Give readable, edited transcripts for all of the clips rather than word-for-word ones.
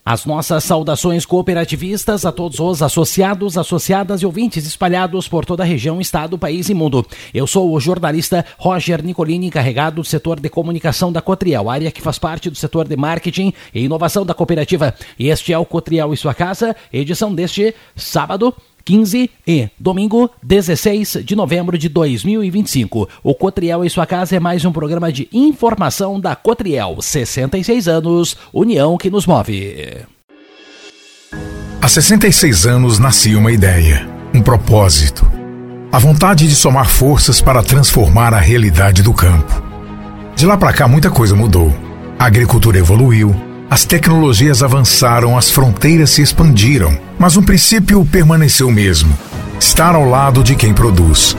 As nossas saudações cooperativistas a todos os associados, associadas e ouvintes espalhados por toda a região, estado, país e mundo. Eu sou o jornalista Roger Nicolini, encarregado do setor de comunicação da Cotriel, área que faz parte do setor de marketing e inovação da cooperativa. E este é o Cotriel e Sua Casa, edição deste sábado 15 e domingo 16 de novembro de 2025. O Cotriel e Sua Casa é mais um programa de informação da Cotriel. 66 anos, união que nos move. Há 66 anos nascia uma ideia, um propósito. A vontade de somar forças para transformar a realidade do campo. De lá para cá muita coisa mudou. A agricultura evoluiu. As tecnologias avançaram, as fronteiras se expandiram, mas um princípio permaneceu o mesmo: estar ao lado de quem produz.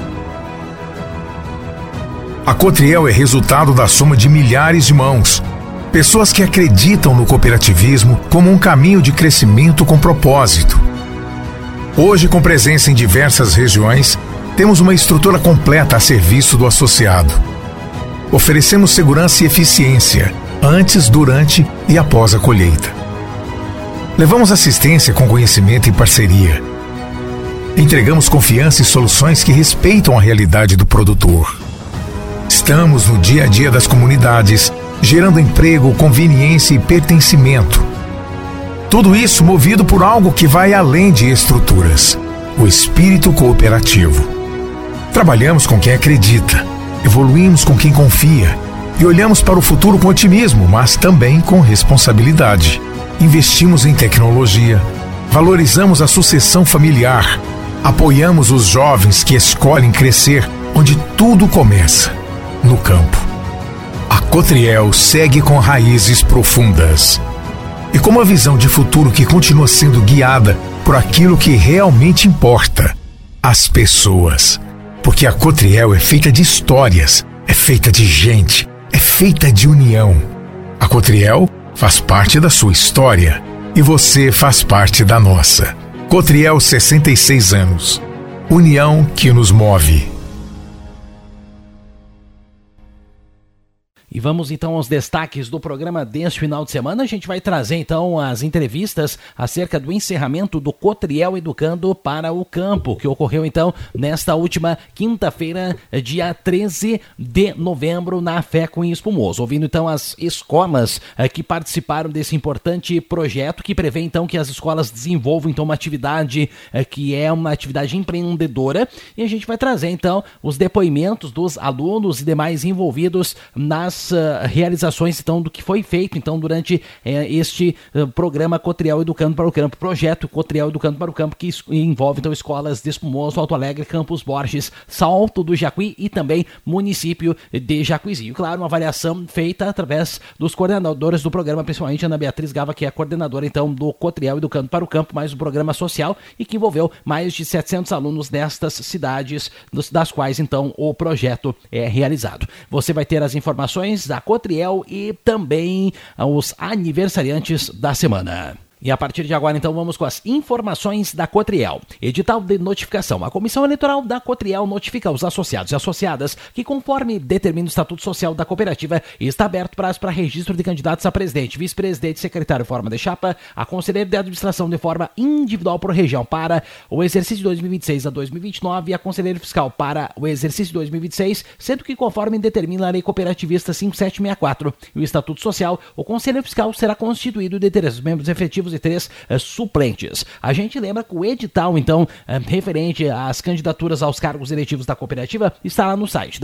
A Cotriel é resultado da soma de milhares de mãos, pessoas que acreditam no cooperativismo como um caminho de crescimento com propósito. Hoje, com presença em diversas regiões, temos uma estrutura completa a serviço do associado. Oferecemos segurança e eficiência antes, durante e após a colheita. Levamos assistência com conhecimento e parceria. Entregamos confiança e soluções que respeitam a realidade do produtor. Estamos no dia a dia das comunidades, gerando emprego, conveniência e pertencimento. Tudo isso movido por algo que vai além de estruturas: o espírito cooperativo. Trabalhamos com quem acredita, evoluímos com quem confia e olhamos para o futuro com otimismo, mas também com responsabilidade. Investimos em tecnologia, valorizamos a sucessão familiar, apoiamos os jovens que escolhem crescer onde tudo começa, no campo. A Cotriel segue com raízes profundas e com uma visão de futuro que continua sendo guiada por aquilo que realmente importa: as pessoas. Porque a Cotriel é feita de histórias, é feita de gente, é feita de união. A Cotriel faz parte da sua história e você faz parte da nossa. Cotriel, 66 anos. União que nos move. E vamos então aos destaques do programa deste final de semana. A gente vai trazer então as entrevistas acerca do encerramento do Cotriel Educando para o Campo, que ocorreu então nesta última quinta-feira, dia 13 de novembro, na FECO em Espumoso. Ouvindo então as escolas que participaram desse importante projeto, que prevê então que as escolas desenvolvam então uma atividade que é uma atividade empreendedora. E a gente vai trazer então os depoimentos dos alunos e demais envolvidos nas realizações então do que foi feito então durante este programa Cotriel Educando para o Campo, projeto Cotriel Educando para o Campo, que envolve então escolas de Espumoso, Alto Alegre, Campos Borges, Salto do Jacuí e também município de Jacuizinho. Claro, uma avaliação feita através dos coordenadores do programa, principalmente Ana Beatriz Gava, que é a coordenadora então do Cotriel Educando para o Campo, mais um programa social e que envolveu mais de 700 alunos destas cidades, das quais então o projeto é realizado. Você vai ter as informações da Cotriel e também os aniversariantes da semana. E a partir de agora, então, vamos com as informações da Cotriel. Edital de notificação. A Comissão Eleitoral da Cotriel notifica aos associados e associadas que, conforme determina o Estatuto Social da Cooperativa, está aberto prazo para registro de candidatos a presidente, vice-presidente, secretário de forma de chapa, a conselheiro de administração de forma individual por região para o exercício de 2026 a 2029 e a conselheiro fiscal para o exercício de 2026, sendo que, conforme determina a Lei Cooperativista 5764 e o Estatuto Social, o conselheiro fiscal será constituído de 3 membros efetivos e 3 suplentes. A gente lembra que o edital, então, referente às candidaturas aos cargos eletivos da cooperativa, está lá no site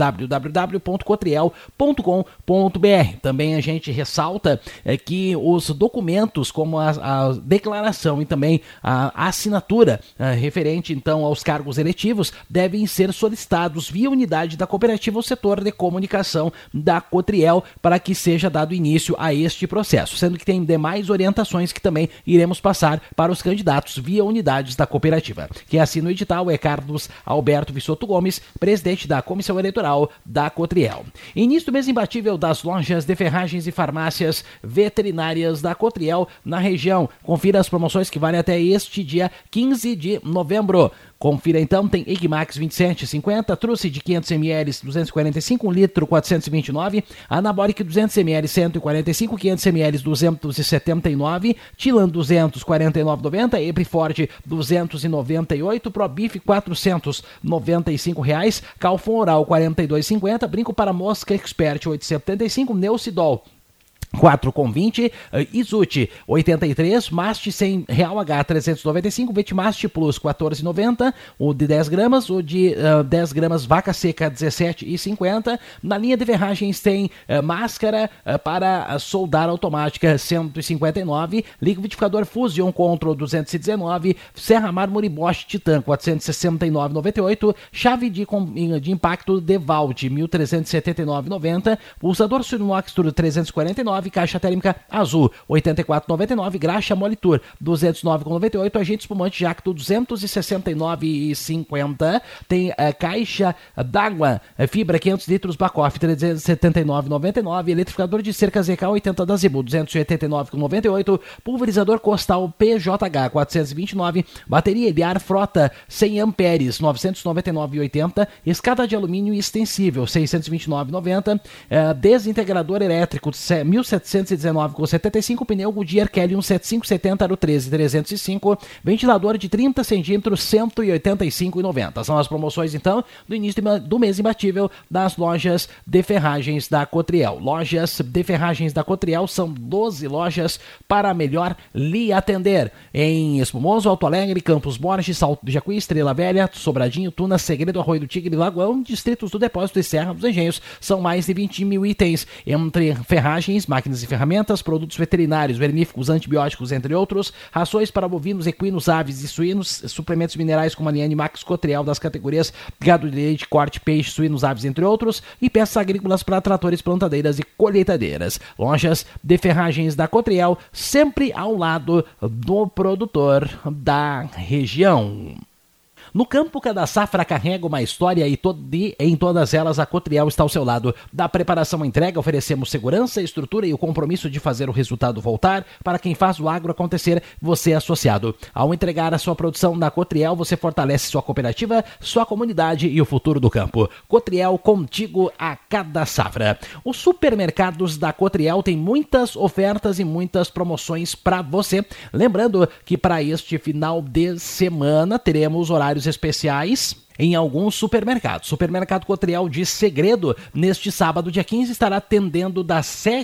www.cotriel.com.br. Também a gente ressalta que os documentos, como a declaração e também a assinatura referente, então, aos cargos eletivos, devem ser solicitados via unidade da cooperativa ou setor de comunicação da Cotriel para que seja dado início a este processo, sendo que tem demais orientações que também iremos passar para os candidatos via unidades da cooperativa. Quem assina o edital é Carlos Alberto Vissoto Gomes, presidente da Comissão Eleitoral da Cotriel. Início do mês imbatível das lojas de ferragens e farmácias veterinárias da Cotriel na região. Confira as promoções que valem até este dia 15 de novembro. Confira então, tem Egmax 27,50, Truce de 500 ml 245, 1 litro 429, Anabolic 200 ml 145, 500 ml 279, Tilan 249,90, Ebriford 298, Probif 495 reais, Calfon Oral 42,50, Brinco para Mosca Expert 8,75, Neucidol 4,20, Izute 83, Mast 100 real H 395, Vetmast Plus 14,90, o de 10 gramas, o de 10 gramas Vaca Seca 17,50. Na linha de ferragens tem máscara para soldar automática 159, liquidificador Fusion Control 219, Serra Mármore Bosch Titan 469,98, chave de impacto Devalt 1.379,90, pulsador Surinox 349, caixa térmica azul 84,99, graxa Molitur 209,98, agente espumante Jacto 269,50, tem caixa d'água fibra 500 litros Bacoff 379,99, eletrificador de cerca ZK 80 da Zebu 289,98, pulverizador Costal PJH 429, bateria Eliar Frota 100 amperes 999,80, escada de alumínio extensível 629,90, desintegrador elétrico 1.719,75, pneu Goodyear Kelly 17570 aro 13,305, ventilador de 30 centímetros 185,90. São as promoções então do início do mês imbatível das lojas de ferragens da Cotriel. Lojas de ferragens da Cotriel são 12 lojas para melhor lhe atender em Espumoso, Alto Alegre, Campos Borges, Salto do Jacuí, Estrela Velha, Sobradinho, Tuna, Segredo, Arroio do Tigre, Lagoão, distritos do Depósito e Serra dos Engenhos. São mais de 20 mil itens entre ferragens, máquinas e ferramentas, produtos veterinários, vermífugos, antibióticos, entre outros, rações para bovinos, equinos, aves e suínos, suplementos minerais como a linha Animax Cotriel das categorias gado de leite, corte, peixe, suínos, aves, entre outros, e peças agrícolas para tratores, plantadeiras e colheitadeiras. Lojas de ferragens da Cotriel, sempre ao lado do produtor da região. No campo, cada safra carrega uma história e em todas elas a Cotriel está ao seu lado. Da preparação à entrega, oferecemos segurança, estrutura e o compromisso de fazer o resultado voltar para quem faz o agro acontecer, você associado. Ao entregar a sua produção na Cotriel, você fortalece sua cooperativa, sua comunidade e o futuro do campo. Cotriel, contigo a cada safra. Os supermercados da Cotriel têm muitas ofertas e muitas promoções para você. Lembrando que para este final de semana teremos horários especiais em alguns supermercados. Supermercado Cotriel de Segredo, neste sábado, dia 15, estará atendendo das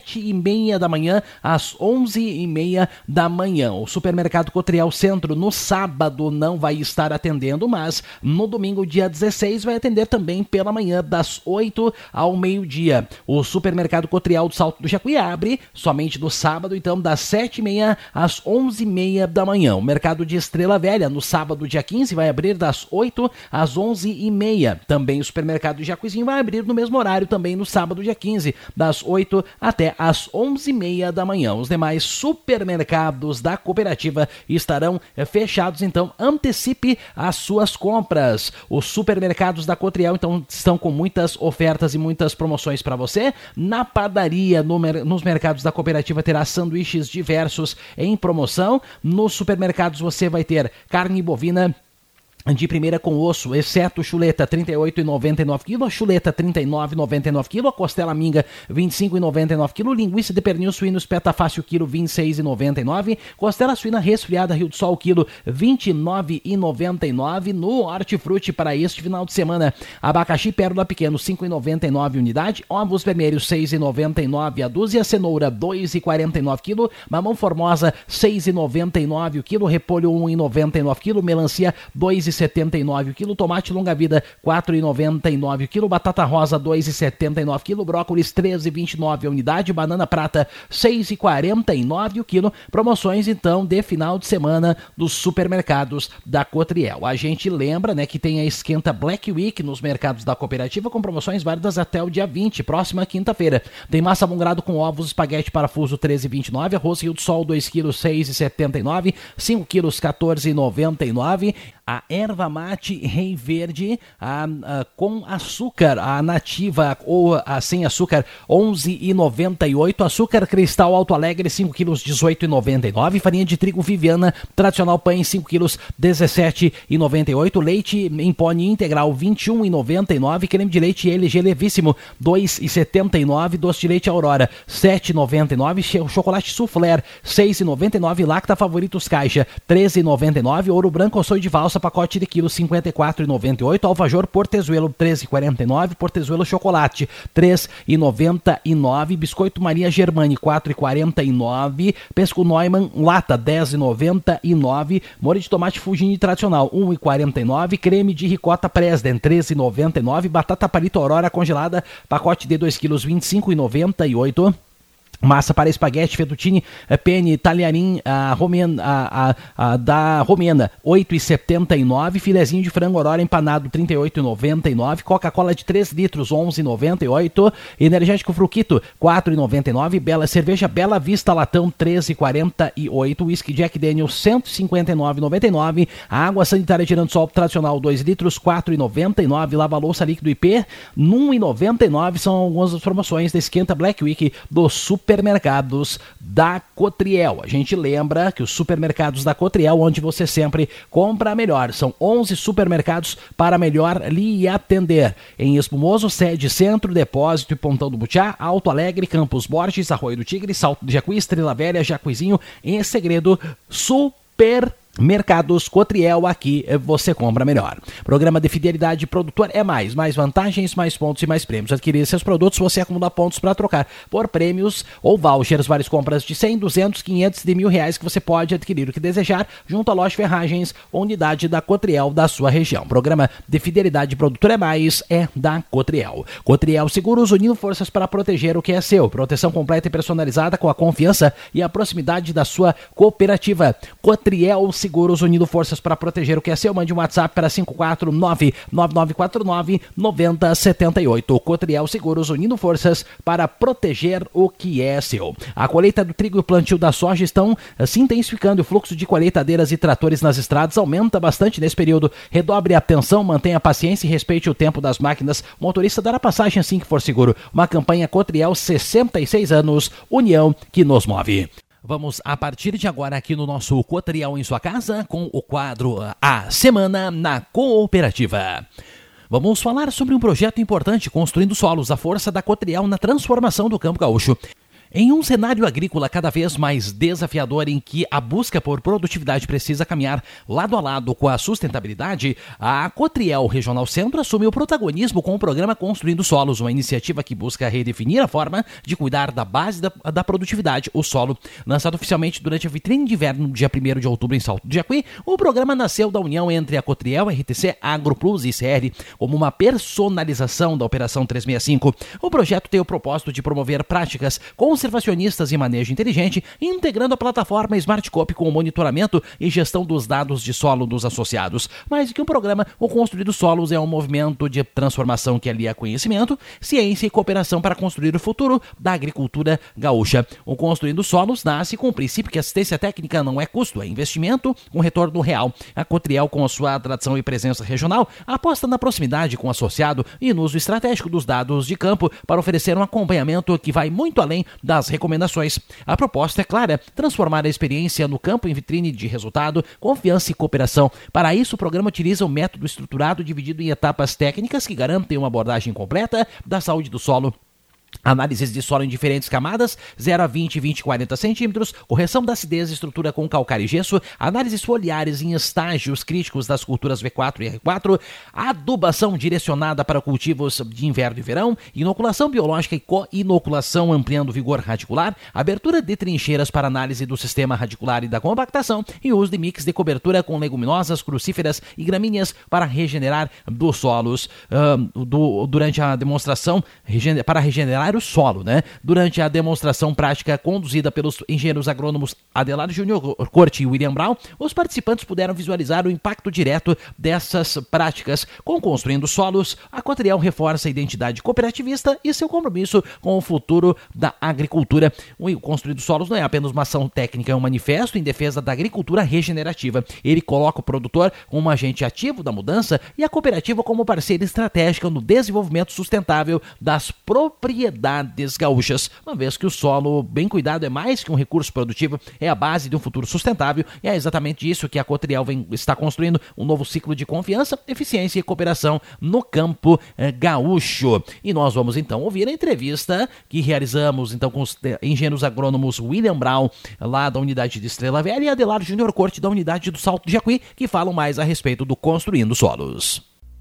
7h30 da manhã às 11h30 da manhã. O Supermercado Cotriel Centro, no sábado, não vai estar atendendo, mas no domingo, dia 16, vai atender também pela manhã, das 8 ao meio-dia. O Supermercado Cotriel do Salto do Jacuí abre somente no sábado, então, das 7h30 às 11h30 da manhã. O Mercado de Estrela Velha, no sábado, dia 15, vai abrir das 8 às 11h30. Também o Supermercado de Jacuizinho vai abrir no mesmo horário, também no sábado, dia 15, das 8 até às 11h30 da manhã. Os demais supermercados da cooperativa estarão fechados, então antecipe as suas compras. Os supermercados da Cotriel, então, estão com muitas ofertas e muitas promoções para você. Na padaria, nos mercados da cooperativa, terá sanduíches diversos em promoção. Nos supermercados você vai ter carne bovina de primeira com osso, exceto chuleta, R$ 38,99 kg, a chuleta R$ 39,99 kg, a costela minga R$ 25,99 kg, linguiça de pernil suíno espeta fácil quilo R$ 26,99, costela suína resfriada Rio do Sol quilo R$ 29,99. No Hortifruti para este final de semana, abacaxi pérola pequeno R$ 5,99 unidade, ovos vermelhos R$ 6,99 a dúzia, cenoura R$ 2,49 kg, mamão formosa R$ 6,99 o quilo, repolho R$ 1,99 kg, melancia R$ 2,79 o quilo, tomate longa-vida R$ 4,99 o quilo, batata rosa R$ 2,79 o quilo, brócolis R$ 13,29 a unidade, banana prata R$ 6,49 o quilo. Promoções então de final de semana dos supermercados da Cotriel. A gente lembra, né, que tem a esquenta Black Week nos mercados da cooperativa com promoções válidas até o dia 20, próxima quinta-feira. Tem massa bongado com ovos, espaguete parafuso R$ 13,29, arroz Rio do Sol 2 kg R$ 6,79, 5 kg R$ 14,99. a erva mate Rei Verde com açúcar, a nativa ou a sem açúcar, R$11,98. Açúcar cristal Alto Alegre, 5 quilos, R$18,99. Farinha de trigo Viviana tradicional pães, 5 quilos, R$17,98. Leite em pó integral, R$21,99. Creme de leite LG Levíssimo, R$2,79. Doce de leite Aurora, R$7,99. Chocolate Soufflé, R$6,99. Lacta Favoritos Caixa, R$13,99. Ouro Branco Açoi de Valsa, pacote de quilos, R$54,98. Alfajor Portezuelo, R$13,49. Portezuelo Chocolate, R$3,99. Biscoito Maria Germani, R$4,49. Pesco Neumann lata, R$10,99. Molho de tomate Fugini tradicional, R$1,49. Creme de ricota Presden, R$13,99. Batata Palito Aurora congelada, pacote de 2 quilos, R$25,98. Massa para espaguete, fettuccine, penne, talharim, da Romena, R$8,79. Filezinho de frango Aurora empanado, R$38,99. Coca-Cola de 3 litros, R$11,98. Energético Fruquito, R$4,99. Bela Cerveja Bela Vista Latão, R$13,48. Whisky Jack Daniels, R$159,99. Água sanitária Giransol tradicional, 2 litros, R$4,99. Lava-louça líquido IP, R$1,99. São algumas das promoções da Esquenta Black Week do Supermercados da Cotriel. A gente lembra que os supermercados da Cotriel, onde você sempre compra melhor. São 11 supermercados para melhor lhe atender. Em Espumoso, sede Centro, Depósito e Pontão do Butiá, Alto Alegre, Campos Borges, Arroio do Tigre, Salto do Jacuí, Estrela Velha, Jacuizinho, em Segredo, Mercados Cotriel, aqui você compra melhor. Programa de fidelidade produtor é mais vantagens, mais pontos e mais prêmios. Adquirir seus produtos, você acumula pontos para trocar por prêmios ou vouchers. Várias compras de 100, 200, 500 e de R$1.000 que você pode adquirir o que desejar junto à loja Ferragens, unidade da Cotriel da sua região. Programa de fidelidade produtor é mais, é da Cotriel. Cotriel Seguros, unindo forças para proteger o que é seu. Proteção completa e personalizada com a confiança e a proximidade da sua cooperativa. Cotriel Seguros, unindo forças para proteger o que é seu. Mande um WhatsApp para 549-9949-9078. Cotriel Seguros, unindo forças para proteger o que é seu. A colheita do trigo e o plantio da soja estão se intensificando. O fluxo de colheitadeiras e tratores nas estradas aumenta bastante nesse período. Redobre a atenção, mantenha a paciência e respeite o tempo das máquinas. O motorista dará passagem assim que for seguro. Uma campanha Cotriel, 66 anos, união que nos move. Vamos, a partir de agora, aqui no nosso Cotriel em sua casa, com o quadro A Semana na Cooperativa. Vamos falar sobre um projeto importante, Construindo Solos, a força da Cotriel na transformação do campo gaúcho. Em um cenário agrícola cada vez mais desafiador, em que a busca por produtividade precisa caminhar lado a lado com a sustentabilidade, a Cotriel Regional Centro assume o protagonismo com o programa Construindo Solos, uma iniciativa que busca redefinir a forma de cuidar da base da produtividade, o solo. Lançado oficialmente durante a vitrine de inverno, dia 1º de outubro em Salto do Jacuí, o programa nasceu da união entre a Cotriel, RTC, AgroPlus e ICR, como uma personalização da Operação 365. O projeto tem o propósito de promover práticas conservacionistas e manejo inteligente, integrando a plataforma SmartCop com o monitoramento e gestão dos dados de solo dos associados. Mais que um programa, o Construindo Solos é um movimento de transformação que alia conhecimento, ciência e cooperação para construir o futuro da agricultura gaúcha. O Construindo Solos nasce com o princípio que assistência técnica não é custo, é investimento com retorno real. A Cotriel, com a sua tradição e presença regional, aposta na proximidade com o associado e no uso estratégico dos dados de campo para oferecer um acompanhamento que vai muito além das recomendações. A proposta é clara: transformar a experiência no campo em vitrine de resultado, confiança e cooperação. Para isso, o programa utiliza um método estruturado dividido em etapas técnicas que garantem uma abordagem completa da saúde do solo. Análises de solo em diferentes camadas, 0 a 20, 20 e 40 centímetros, correção da acidez e estrutura com calcário e gesso, análises foliares em estágios críticos das culturas V4 e R4, adubação direcionada para cultivos de inverno e verão, inoculação biológica e co-inoculação ampliando o vigor radicular, abertura de trincheiras para análise do sistema radicular e da compactação e uso de mix de cobertura com leguminosas, crucíferas e gramíneas para regenerar dos solos. Durante a demonstração, para regenerar preparar o solo, né? Durante a demonstração prática conduzida pelos engenheiros agrônomos Adelar Júnior Corte e William Brown, os participantes puderam visualizar o impacto direto dessas práticas. Com Construindo Solos, a Cotriel reforça a identidade cooperativista e seu compromisso com o futuro da agricultura. O Construindo Solos não é apenas uma ação técnica, é um manifesto em defesa da agricultura regenerativa. Ele coloca o produtor como um agente ativo da mudança e a cooperativa como parceira estratégica no desenvolvimento sustentável das propriedades gaúchas, uma vez que o solo bem cuidado é mais que um recurso produtivo, é a base de um futuro sustentável, e é exatamente isso que a Cotriel está construindo, um novo ciclo de confiança, eficiência e cooperação no campo gaúcho. E nós vamos então ouvir a entrevista que realizamos então com os engenheiros agrônomos William Brown, lá da unidade de Estrela Velha, e Adelar Júnior Corte, da unidade do Salto de Jacuí, que falam mais a respeito do Construindo Solos.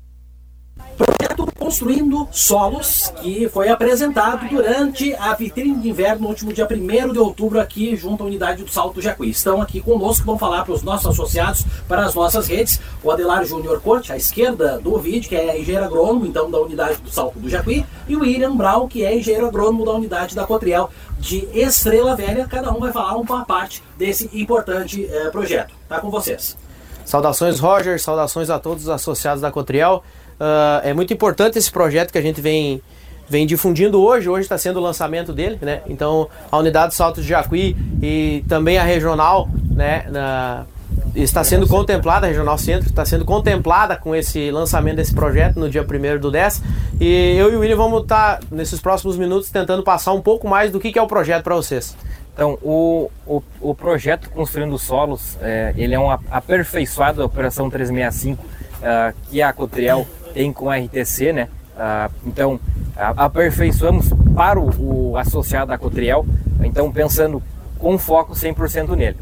Projeto Construindo Solos, que foi apresentado durante a vitrine de inverno no último dia 1º de outubro aqui junto à unidade do Salto do Jacuí. Estão aqui conosco, vão falar para os nossos associados, para as nossas redes, o Adelar Júnior Corte, à esquerda do vídeo, que é engenheiro agrônomo então da unidade do Salto do Jacuí, e o William Brown, que é engenheiro agrônomo da unidade da Cotriel de Estrela Velha. Cada um vai falar uma parte desse importante projeto. Tá com vocês. Saudações, Roger, saudações a todos os associados da Cotriel. É muito importante esse projeto que a gente vem difundindo hoje. Hoje está sendo o lançamento dele, né? Então a unidade do Salto de Jacuí e também a regional, né, está sendo contemplada, a regional centro está sendo contemplada com esse lançamento desse projeto no dia 1º/10. E eu e o William vamos estar nesses próximos minutos tentando passar um pouco mais do que é o projeto para vocês. Então, o projeto Construindo Solos, ele é um aperfeiçoado da Operação 365 que a Cotriel tem com a RTC, né? Então, aperfeiçoamos para o associado da Cotriel, então pensando com foco 100% nele.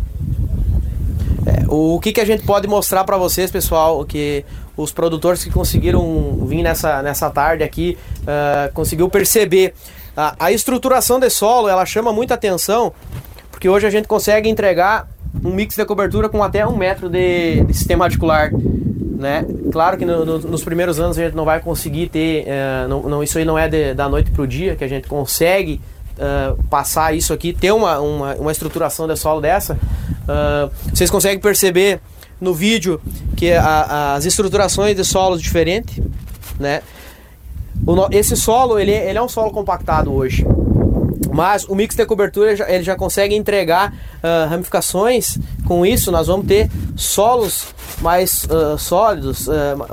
O que a gente pode mostrar para vocês, pessoal, que os produtores que conseguiram vir nessa tarde aqui, conseguiu perceber a estruturação de solo. Ela chama muita atenção, porque hoje a gente consegue entregar um mix de cobertura com até 1 metro de sistema radicular, né? Claro que nos primeiros anos a gente não vai conseguir ter, isso aí não é da noite para o dia que a gente consegue passar isso aqui, ter uma estruturação de solo dessa. Vocês conseguem perceber no vídeo que as estruturações de solos diferentes, né? Esse solo ele é um solo compactado hoje, mas o mix de cobertura ele já consegue entregar ramificações. Com isso nós vamos ter solos mais sólidos.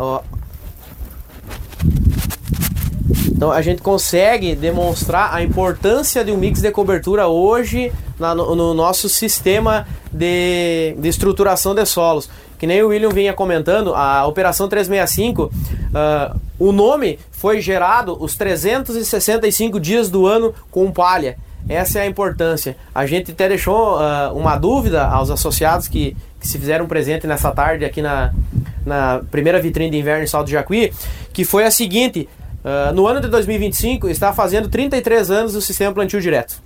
Então a gente consegue demonstrar a importância de um mix de cobertura hoje no nosso sistema de estruturação de solos. Que nem o William vinha comentando, a Operação 365, o nome foi gerado os 365 dias do ano com palha. Essa é a importância. A gente até deixou uma dúvida aos associados que se fizeram presente nessa tarde aqui na primeira vitrine de inverno em Salto de Jacuí, que foi a seguinte: no ano de 2025 está fazendo 33 anos o sistema plantio direto.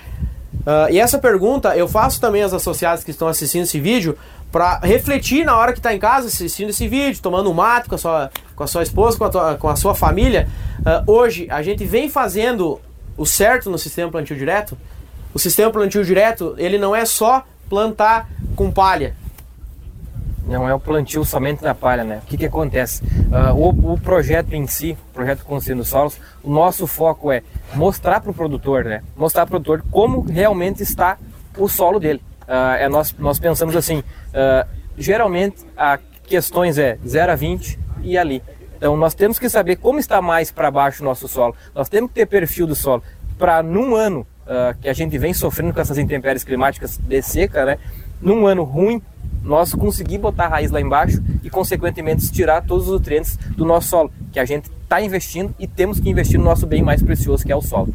E essa pergunta eu faço também aos associados que estão assistindo esse vídeo, para refletir na hora que está em casa assistindo esse vídeo, tomando um mate com a sua esposa, com a sua família. Hoje a gente vem fazendo o certo no sistema plantio direto. O sistema plantio direto, ele não é só plantar com palha. Não é o plantio somente na palha, né? O que acontece? O projeto em si, o projeto Construindo Solos, o nosso foco é mostrar para o produtor, né? Mostrar para o produtor como realmente está o solo dele. Nós pensamos assim, geralmente a questões 0 a 20 e ali. Então nós temos que saber como está mais para baixo o nosso solo. Nós temos que ter perfil do solo para num ano que a gente vem sofrendo com essas intempéries climáticas de seca, né? Num ano ruim, nós conseguir botar a raiz lá embaixo e consequentemente tirar todos os nutrientes do nosso solo, que a gente está investindo e temos que investir no nosso bem mais precioso, que é o solo.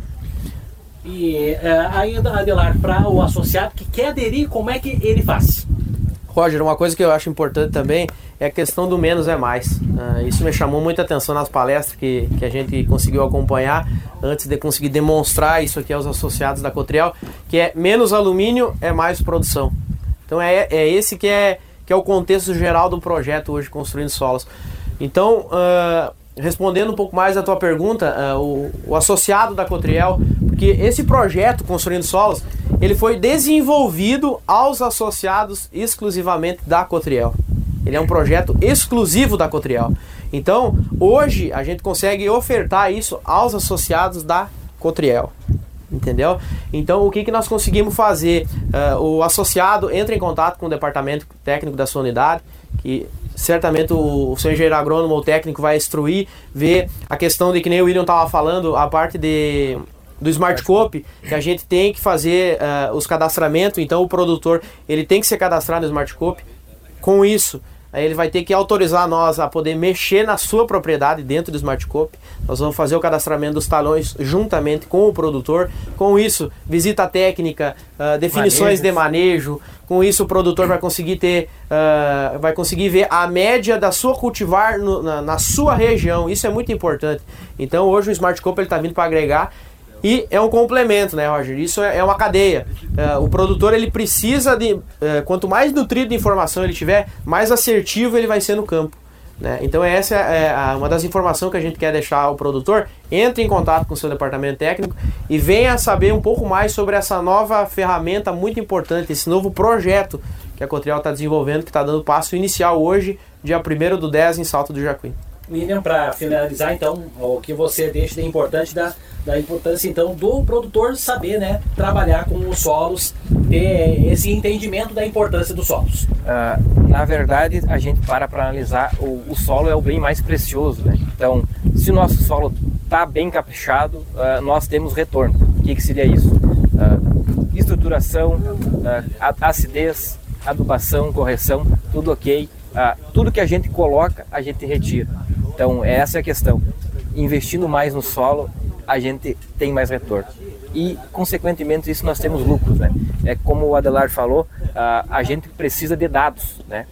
E ainda, Adelar, para o associado que quer aderir, como é que ele faz? Roger, uma coisa que eu acho importante também é a questão do menos é mais. Isso me chamou muita atenção nas palestras que a gente conseguiu acompanhar antes de conseguir demonstrar isso aqui aos associados da Cotriel, que é menos alumínio é mais produção. Então é esse que é o contexto geral do projeto hoje Construindo Solos. Então respondendo um pouco mais a tua pergunta, o associado da Cotriel, porque esse projeto Construindo Solos, ele foi desenvolvido aos associados exclusivamente da Cotriel. Ele é um projeto exclusivo da Cotriel. Então, hoje a gente consegue ofertar isso aos associados da Cotriel. Entendeu? Então, o que nós conseguimos fazer? O associado entra em contato com o departamento técnico da sua unidade, que certamente o seu engenheiro agrônomo ou técnico vai instruir, ver a questão de que nem o William estava falando, a parte do Smartcope, que a gente tem que fazer os cadastramentos. Então, o produtor ele tem que ser cadastrado no Smartcope. Com isso, aí ele vai ter que autorizar nós a poder mexer na sua propriedade dentro do Smartcope. Nós vamos fazer o cadastramento dos talhões juntamente com o produtor. Com isso, visita técnica, definições de manejo. Com isso, o produtor vai conseguir vai conseguir ver a média da sua cultivar na sua região. Isso é muito importante. Então, hoje o Smartcope está vindo para agregar. E é um complemento, né, Roger? Isso é uma cadeia. O produtor ele precisa de... quanto mais nutrido de informação ele tiver, mais assertivo ele vai ser no campo, né? Então essa é uma das informações que a gente quer deixar ao produtor. Entre em contato com o seu departamento técnico e venha saber um pouco mais sobre essa nova ferramenta muito importante, esse novo projeto que a Cotriel está desenvolvendo, que está dando passo inicial hoje, dia 1º/10, em Salto do Jacuim. William, para finalizar, então, o que você deixa de importante da importância, então, do produtor saber, né, trabalhar com os solos, ter esse entendimento da importância dos solos. Na verdade, a gente para analisar, o solo é o bem mais precioso, né? Então, se o nosso solo está bem caprichado, nós temos retorno. O que seria isso? Estruturação, acidez, adubação, correção, tudo ok. Tudo que a gente coloca, a gente retira. Então, essa é a questão. Investindo mais no solo, a gente tem mais retorno. E, consequentemente, isso nós temos lucros, né? É como o Adelar falou, a gente precisa de dados, né?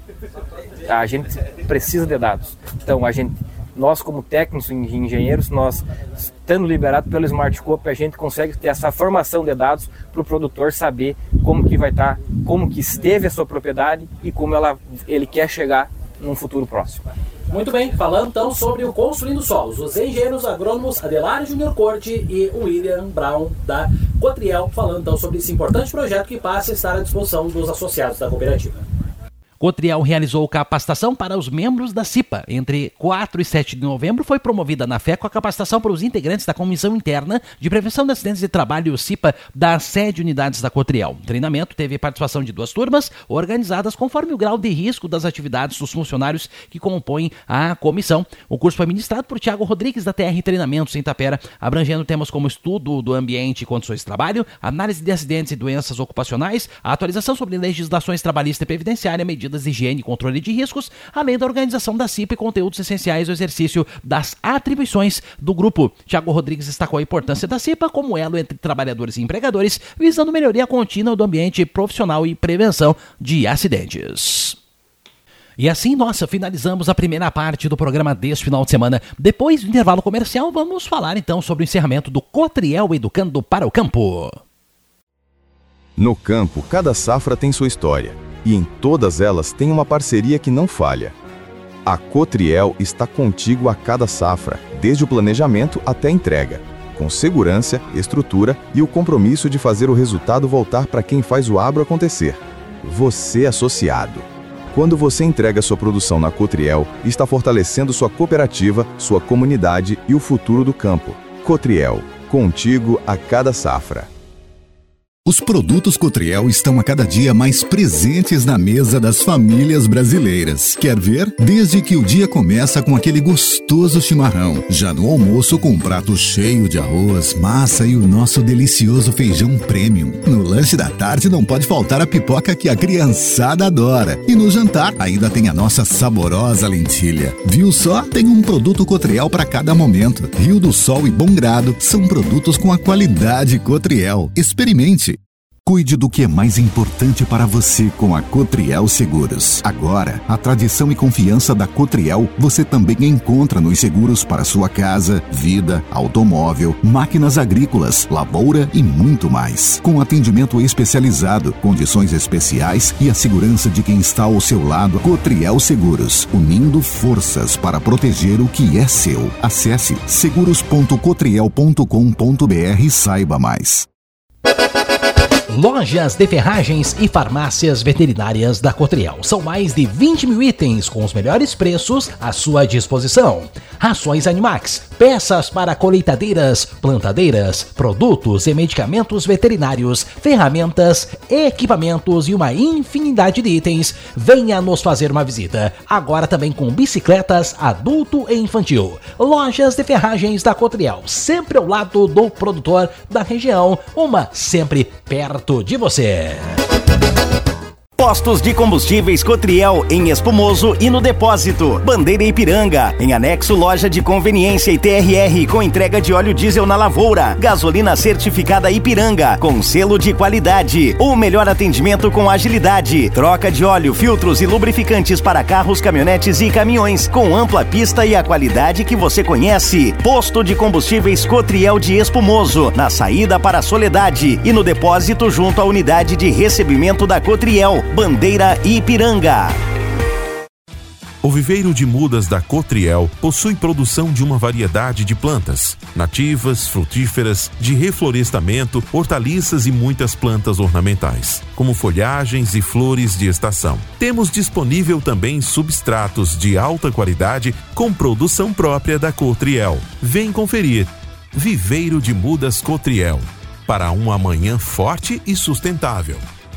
A gente precisa de dados. Então, nós como técnicos e engenheiros, nós estando liberado pelo Smartcope, a gente consegue ter essa formação de dados para o produtor saber como que vai estar, como que esteve a sua propriedade e como ele quer chegar num futuro próximo. Muito bem, falando então sobre o Construindo Solos, os engenheiros agrônomos Adelar Júnior Corte e William Brown da Cotriel, falando então sobre esse importante projeto que passa a estar à disposição dos associados da cooperativa. Cotriel realizou capacitação para os membros da CIPA. Entre 4 e 7 de novembro foi promovida na FECO a capacitação para os integrantes da Comissão Interna de Prevenção de Acidentes de Trabalho CIPA das 7 unidades da Cotriel. O treinamento teve participação de 2 turmas, organizadas conforme o grau de risco das atividades dos funcionários que compõem a comissão. O curso foi ministrado por Thiago Rodrigues da TR Treinamentos em Itapera, abrangendo temas como estudo do ambiente e condições de trabalho, análise de acidentes e doenças ocupacionais, a atualização sobre legislações trabalhista e previdenciária, medidas de higiene e controle de riscos, além da organização da CIPA e conteúdos essenciais do exercício das atribuições do grupo. Thiago Rodrigues destacou a importância da CIPA como elo entre trabalhadores e empregadores, visando melhoria contínua do ambiente profissional e prevenção de acidentes. E assim, finalizamos a primeira parte do programa deste final de semana. Depois do intervalo comercial, vamos falar então sobre o encerramento do Cotriel Educando para o Campo. No campo, cada safra tem sua história. E em todas elas tem uma parceria que não falha. A Cotriel está contigo a cada safra, desde o planejamento até a entrega, com segurança, estrutura e o compromisso de fazer o resultado voltar para quem faz o agro acontecer. Você associado. Quando você entrega sua produção na Cotriel, está fortalecendo sua cooperativa, sua comunidade e o futuro do campo. Cotriel, contigo a cada safra. Os produtos Cotriel estão a cada dia mais presentes na mesa das famílias brasileiras. Quer ver? Desde que o dia começa com aquele gostoso chimarrão, já no almoço com um prato cheio de arroz, massa e o nosso delicioso feijão premium. No lanche da tarde não pode faltar a pipoca que a criançada adora. E no jantar ainda tem a nossa saborosa lentilha. Viu só? Tem um produto Cotriel para cada momento. Rio do Sol e Bom Grado são produtos com a qualidade Cotriel. Experimente! Cuide do que é mais importante para você com a Cotriel Seguros. Agora, a tradição e confiança da Cotriel você também encontra nos seguros para sua casa, vida, automóvel, máquinas agrícolas, lavoura e muito mais. Com atendimento especializado, condições especiais e a segurança de quem está ao seu lado, Cotriel Seguros, unindo forças para proteger o que é seu. Acesse seguros.cotriel.com.br e saiba mais. Lojas de ferragens e farmácias veterinárias da Cotriel. São mais de 20 mil itens com os melhores preços à sua disposição. Rações Animax, peças para colheitadeiras, plantadeiras, produtos e medicamentos veterinários, ferramentas, equipamentos e uma infinidade de itens. Venha nos fazer uma visita. Agora também com bicicletas adulto e infantil. Lojas de ferragens da Cotriel, sempre ao lado do produtor da região, uma sempre perto de você. Postos de combustíveis Cotriel em Espumoso e no Depósito. Bandeira Ipiranga. Em anexo, loja de conveniência e TRR com entrega de óleo diesel na lavoura. Gasolina certificada Ipiranga com selo de qualidade. O melhor atendimento com agilidade. Troca de óleo, filtros e lubrificantes para carros, caminhonetes e caminhões com ampla pista e a qualidade que você conhece. Posto de combustíveis Cotriel de Espumoso. Na saída para a Soledade e no Depósito junto à unidade de recebimento da Cotriel. Bandeira Ipiranga. O viveiro de mudas da Cotriel possui produção de uma variedade de plantas, nativas, frutíferas, de reflorestamento, hortaliças e muitas plantas ornamentais, como folhagens e flores de estação. Temos disponível também substratos de alta qualidade com produção própria da Cotriel. Vem conferir. Viveiro de mudas Cotriel, para um amanhã forte e sustentável.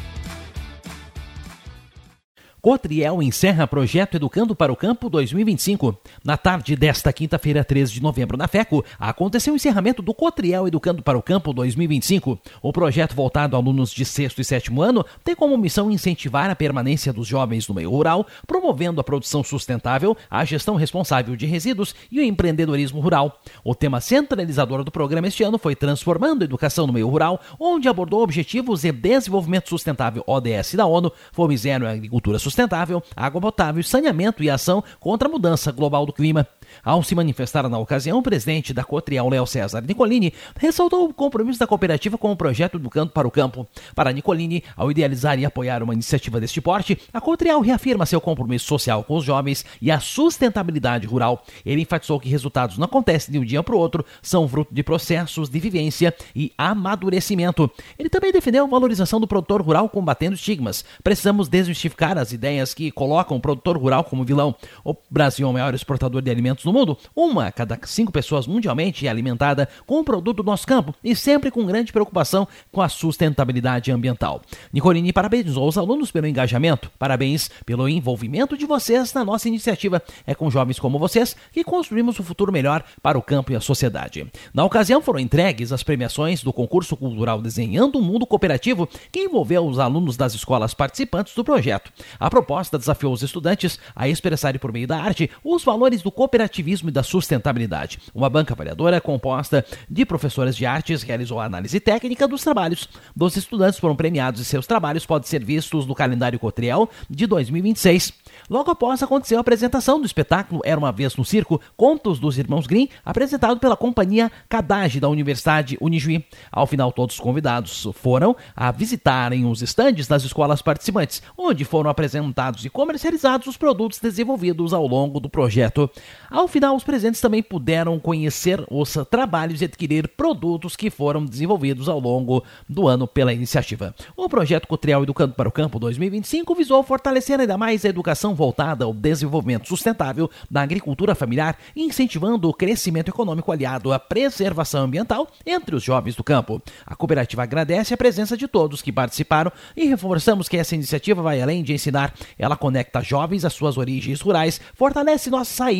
Cotriel encerra projeto Educando para o Campo 2025. Na tarde desta quinta-feira, 13 de novembro, na FECO, aconteceu o encerramento do Cotriel Educando para o Campo 2025. O projeto voltado a alunos de 6º e 7º ano tem como missão incentivar a permanência dos jovens no meio rural, promovendo a produção sustentável, a gestão responsável de resíduos e o empreendedorismo rural. O tema centralizador do programa este ano foi Transformando a Educação no Meio Rural, onde abordou objetivos de desenvolvimento sustentável ODS da ONU, fome zero, agricultura sustentável, água potável, saneamento e ação contra a mudança global do clima. Ao se manifestar na ocasião, o presidente da Cotriel, Léo César Nicolini, ressaltou o compromisso da cooperativa com o projeto Educando para o Campo. Para Nicolini, ao idealizar e apoiar uma iniciativa deste porte, a Cotriel reafirma seu compromisso social com os jovens e a sustentabilidade rural. Ele enfatizou que resultados não acontecem de um dia para o outro, são fruto de processos de vivência e amadurecimento. Ele também defendeu a valorização do produtor rural combatendo estigmas. Precisamos desmistificar as ideias que colocam o produtor rural como vilão. O Brasil é o maior exportador de alimentos no mundo. 1 a cada 5 pessoas mundialmente é alimentada com o produto do nosso campo e sempre com grande preocupação com a sustentabilidade ambiental. Nicolini parabenizou os alunos pelo engajamento. Parabéns pelo envolvimento de vocês na nossa iniciativa. É com jovens como vocês que construímos um futuro melhor para o campo e a sociedade. Na ocasião foram entregues as premiações do concurso cultural Desenhando um Mundo Cooperativo, que envolveu os alunos das escolas participantes do projeto. A proposta desafiou os estudantes a expressarem por meio da arte os valores do cooperativismo e da sustentabilidade. Uma banca avaliadora composta de professores de artes realizou a análise técnica dos trabalhos dos estudantes, foram premiados e seus trabalhos podem ser vistos no calendário Cotriel de 2026. Logo após aconteceu a apresentação do espetáculo Era uma Vez no Circo, Contos dos Irmãos Grimm, apresentado pela companhia Cadage da Universidade Unijuí. Ao final, todos os convidados foram a visitarem os estandes das escolas participantes, onde foram apresentados e comercializados os produtos desenvolvidos ao longo do projeto. Ao final, os presentes também puderam conhecer os trabalhos e adquirir produtos que foram desenvolvidos ao longo do ano pela iniciativa. O projeto Cotriel Educando para o Campo 2025 visou fortalecer ainda mais a educação voltada ao desenvolvimento sustentável da agricultura familiar, incentivando o crescimento econômico aliado à preservação ambiental entre os jovens do campo. A cooperativa agradece a presença de todos que participaram e reforçamos que essa iniciativa vai além de ensinar, ela conecta jovens às suas origens rurais, fortalece nossas raízes e prepara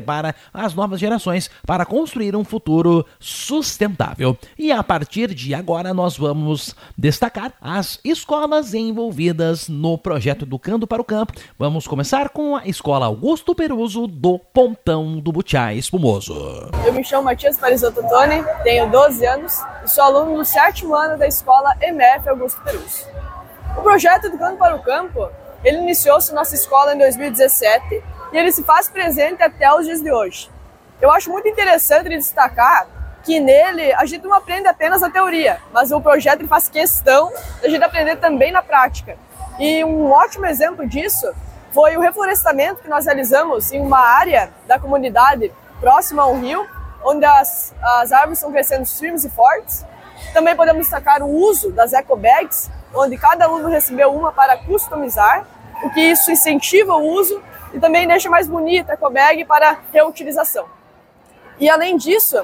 prepara as novas gerações para construir um futuro sustentável. E a partir de agora nós vamos destacar as escolas envolvidas no projeto Educando para o Campo. Vamos começar com a Escola Augusto Peruso do Pontão do Butiá Espumoso. Eu me chamo Matias Parisotto Toni, tenho 12 anos e sou aluno do 7º ano da Escola MF Augusto Peruso. O projeto Educando para o Campo, ele iniciou-se na nossa escola em 2017 e ele se faz presente até os dias de hoje. Eu acho muito interessante destacar que nele a gente não aprende apenas a teoria, mas o projeto ele faz questão de a gente aprender também na prática. E um ótimo exemplo disso foi o reflorestamento que nós realizamos em uma área da comunidade próxima a um rio, onde as árvores estão crescendo firmes e fortes. Também podemos destacar o uso das ecobags, onde cada aluno recebeu uma para customizar, o que isso incentiva o uso e também deixa mais bonita a ecobag para reutilização. E além disso,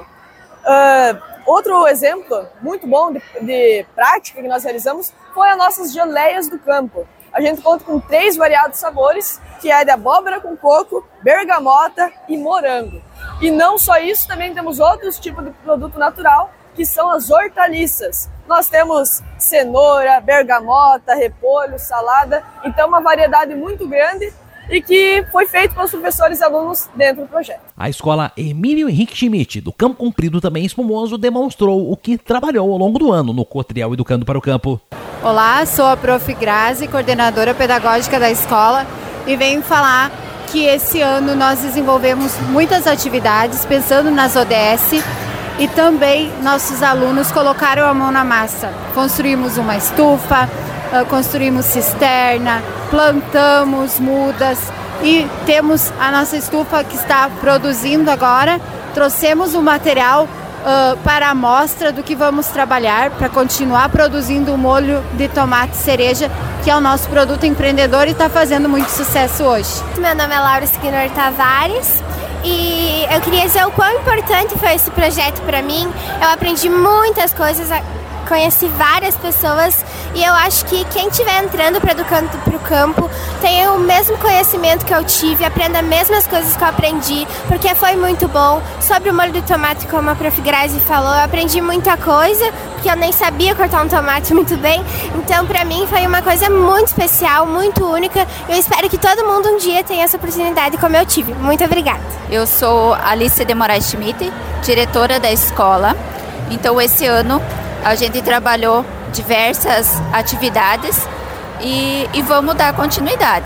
outro exemplo muito bom de prática que nós realizamos foi as nossas geleias do campo. A gente conta com 3 variados sabores, que é de abóbora com coco, bergamota e morango. E não só isso, também temos outros tipos de produto natural, que são as hortaliças. Nós temos cenoura, bergamota, repolho, salada, então uma variedade muito grande e que foi feito pelos professores e alunos dentro do projeto. A escola Emílio Henrique Schmidt, do Campo Comprido também Espumoso, demonstrou o que trabalhou ao longo do ano no Cotriel Educando para o Campo. Olá, sou a Prof. Grazi, coordenadora pedagógica da escola, e venho falar que esse ano nós desenvolvemos muitas atividades pensando nas ODS e também nossos alunos colocaram a mão na massa. Construímos uma estufa, construímos cisterna, plantamos mudas e temos a nossa estufa que está produzindo agora. Trouxemos o material para a amostra do que vamos trabalhar para continuar produzindo o molho de tomate cereja, que é o nosso produto empreendedor e está fazendo muito sucesso hoje. Meu nome é Laura Skinner Tavares e eu queria dizer o quão importante foi esse projeto para mim. Eu aprendi muitas coisas, conheci várias pessoas e eu acho que quem estiver entrando para Educando para o Campo tenha o mesmo conhecimento que eu tive, aprenda as mesmas coisas que eu aprendi, porque foi muito bom. Sobre o molho de tomate, como a Prof. Grazi falou, eu aprendi muita coisa, porque eu nem sabia cortar um tomate muito bem, então para mim foi uma coisa muito especial, muito única. Eu espero que todo mundo um dia tenha essa oportunidade como eu tive. Muito obrigada. Eu sou Alice de Moraes Schmidt, diretora da escola. Então esse ano a gente trabalhou diversas atividades e vamos dar continuidade.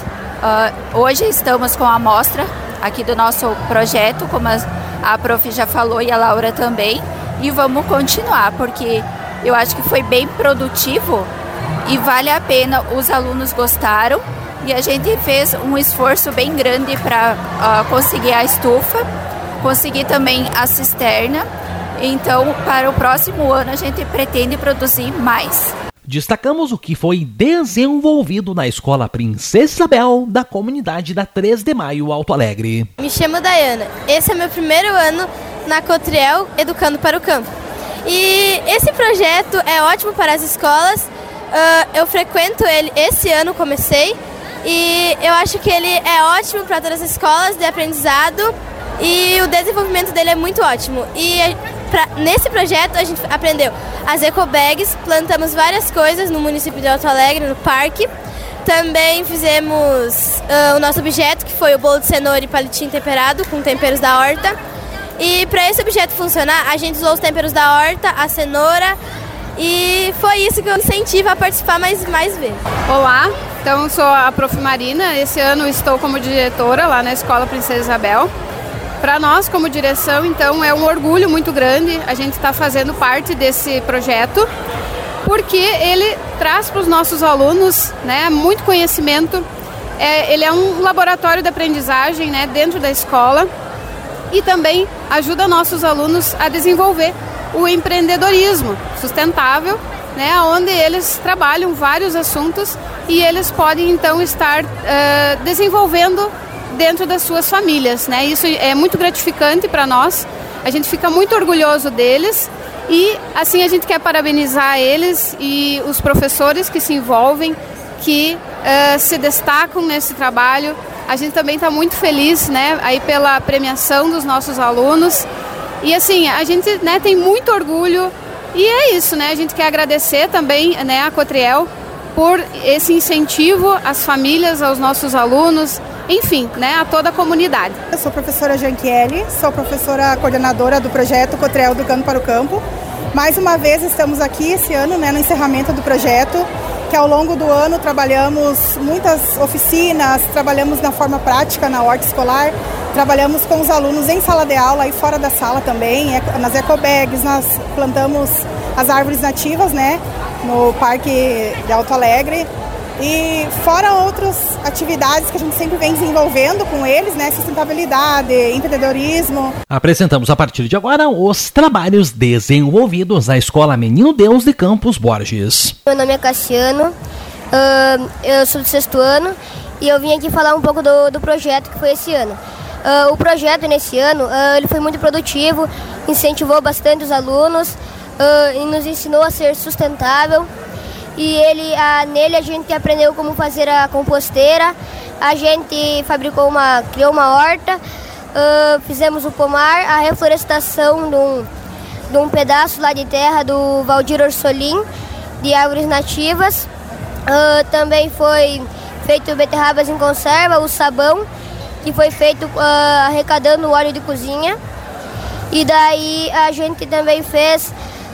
Hoje estamos com a amostra aqui do nosso projeto, como a Prof. já falou e a Laura também, e vamos continuar, porque eu acho que foi bem produtivo e vale a pena, os alunos gostaram e a gente fez um esforço bem grande para conseguir a estufa, conseguir também a cisterna. Então, para o próximo ano, a gente pretende produzir mais. Destacamos o que foi desenvolvido na Escola Princesa Isabel da comunidade da 3 de Maio, Alto Alegre. Me chamo Dayana. Esse é meu primeiro ano na Cotriel Educando para o Campo. E esse projeto é ótimo para as escolas. Eu frequento ele, esse ano comecei, e eu acho que ele é ótimo para todas as escolas de aprendizado e o desenvolvimento dele é muito ótimo. E nesse projeto a gente aprendeu as ecobags, plantamos várias coisas no município de Alto Alegre, no parque. Também fizemos o nosso objeto, que foi o bolo de cenoura e palitinho temperado com temperos da horta. E para esse objeto funcionar, a gente usou os temperos da horta, a cenoura, e foi isso que eu incentivo a participar mais vezes. Olá, então sou a Prof. Marina, esse ano estou como diretora lá na Escola Princesa Isabel. Para nós, como direção, então, é um orgulho muito grande a gente estar fazendo parte desse projeto, porque ele traz para os nossos alunos, né, muito conhecimento. Ele é um laboratório de aprendizagem, né, dentro da escola, e também ajuda nossos alunos a desenvolver o empreendedorismo sustentável, né, onde eles trabalham vários assuntos e eles podem então estar desenvolvendo dentro das suas famílias, né? Isso é muito gratificante para nós, a gente fica muito orgulhoso deles e assim a gente quer parabenizar eles e os professores que se envolvem, que se destacam nesse trabalho. A gente também está muito feliz, né, aí pela premiação dos nossos alunos. E assim, a gente, né, tem muito orgulho e é isso, né? A gente quer agradecer também, né, a Cotriel por esse incentivo às famílias, aos nossos alunos, enfim, né, a toda a comunidade. Eu sou a professora Janquiele, sou professora coordenadora do projeto Cotriel Educando para o Campo. Mais uma vez estamos aqui esse ano, né, no encerramento do projeto, que ao longo do ano trabalhamos muitas oficinas, trabalhamos na forma prática na horta escolar, trabalhamos com os alunos em sala de aula e fora da sala também, nas ecobags, nós plantamos as árvores nativas, né, no Parque de Alto Alegre. E fora outras atividades que a gente sempre vem desenvolvendo com eles, né? Sustentabilidade, empreendedorismo. Apresentamos a partir de agora os trabalhos desenvolvidos na Escola Menino Deus de Campos Borges. Meu nome é Cassiano, eu sou do 6º ano e eu vim aqui falar um pouco do projeto que foi esse ano. O projeto nesse ano ele foi muito produtivo, incentivou bastante os alunos e nos ensinou a ser sustentável. E nele a gente aprendeu como fazer a composteira, a gente criou uma horta, fizemos o pomar, a reflorestação de um pedaço lá de terra do Valdir Orsolim, de árvores nativas. Também foi feito beterrabas em conserva, o sabão, que foi feito arrecadando óleo de cozinha. E daí a gente também fez...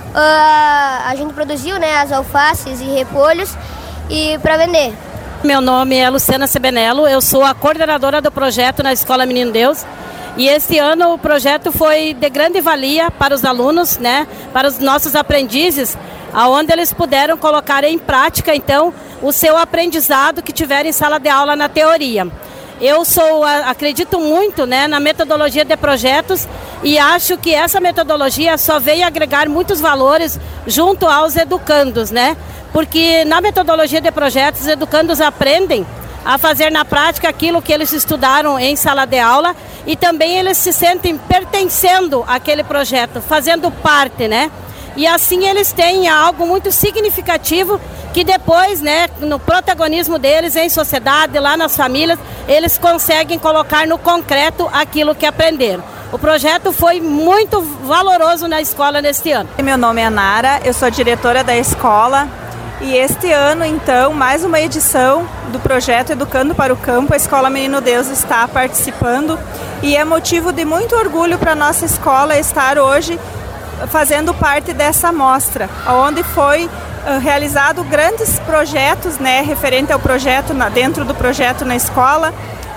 a gente produziu, né, as alfaces e repolhos e para vender. Meu nome é Luciana Sebenello, eu sou a coordenadora do projeto na Escola Menino Deus e esse ano o projeto foi de grande valia para os alunos, né, para os nossos aprendizes, aonde eles puderam colocar em prática então o seu aprendizado que tiveram em sala de aula na teoria. Eu acredito muito, né, na metodologia de projetos e acho que essa metodologia só veio agregar muitos valores junto aos educandos, né? Porque na metodologia de projetos, os educandos aprendem a fazer na prática aquilo que eles estudaram em sala de aula e também eles se sentem pertencendo àquele projeto, fazendo parte, né? E assim eles têm algo muito significativo que depois, né, no protagonismo deles em sociedade, lá nas famílias, eles conseguem colocar no concreto aquilo que aprenderam. O projeto foi muito valoroso na escola neste ano. Meu nome é Nara, eu sou a diretora da escola e este ano, então, mais uma edição do projeto Educando para o Campo. A Escola Menino Deus está participando e é motivo de muito orgulho para a nossa escola estar hoje fazendo parte dessa mostra, onde foi realizado grandes projetos, né, referente ao projeto, dentro do projeto na escola.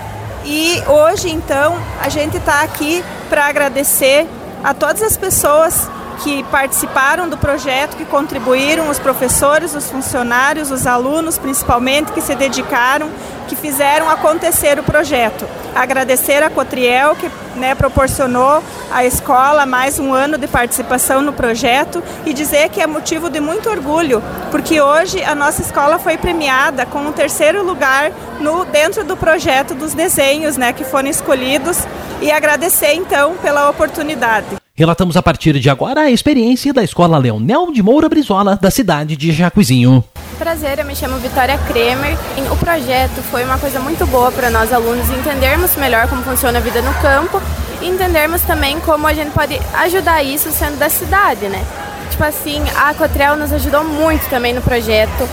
E hoje, então, a gente está aqui para agradecer a todas as pessoas que participaram do projeto, que contribuíram, os professores, os funcionários, os alunos, principalmente, que se dedicaram, que fizeram acontecer o projeto. Agradecer a Cotriel, que, né, proporcionou à escola mais um ano de participação no projeto e dizer que é motivo de muito orgulho, porque hoje a nossa escola foi premiada com o 3º lugar dentro do projeto dos desenhos, né, que foram escolhidos, e agradecer então pela oportunidade. Relatamos a partir de agora a experiência da Escola Leonel de Moura Brizola, da cidade de Jacuizinho. Prazer, eu me chamo Vitória Kremer. O projeto foi uma coisa muito boa para nós alunos entendermos melhor como funciona a vida no campo e entendermos também como a gente pode ajudar isso sendo da cidade, né? Tipo assim, a Cotriel nos ajudou muito também no projeto.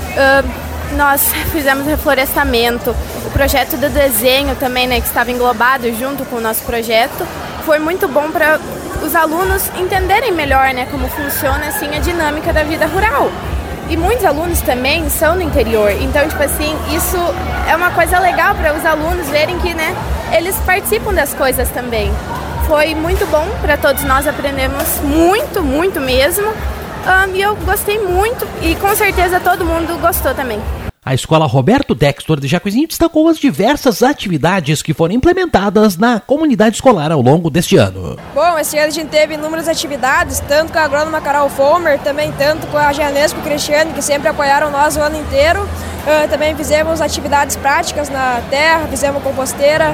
Nós fizemos reflorestamento, o projeto do desenho também, né, que estava englobado junto com o nosso projeto. Foi muito bom para os alunos entenderem melhor, né, como funciona assim a dinâmica da vida rural. E muitos alunos também são do interior, então, tipo assim, isso é uma coisa legal para os alunos verem que, né, eles participam das coisas também. Foi muito bom para todos nós, aprendemos muito, muito mesmo, e eu gostei muito e com certeza todo mundo gostou também. A Escola Roberto Dextor de Jacuizinho destacou as diversas atividades que foram implementadas na comunidade escolar ao longo deste ano. Bom, esse ano a gente teve inúmeras atividades, tanto com a agrônoma Carol Fomer, também tanto com a Janesco e o Cristiane, que sempre apoiaram nós o ano inteiro. Também fizemos atividades práticas na terra, fizemos composteira,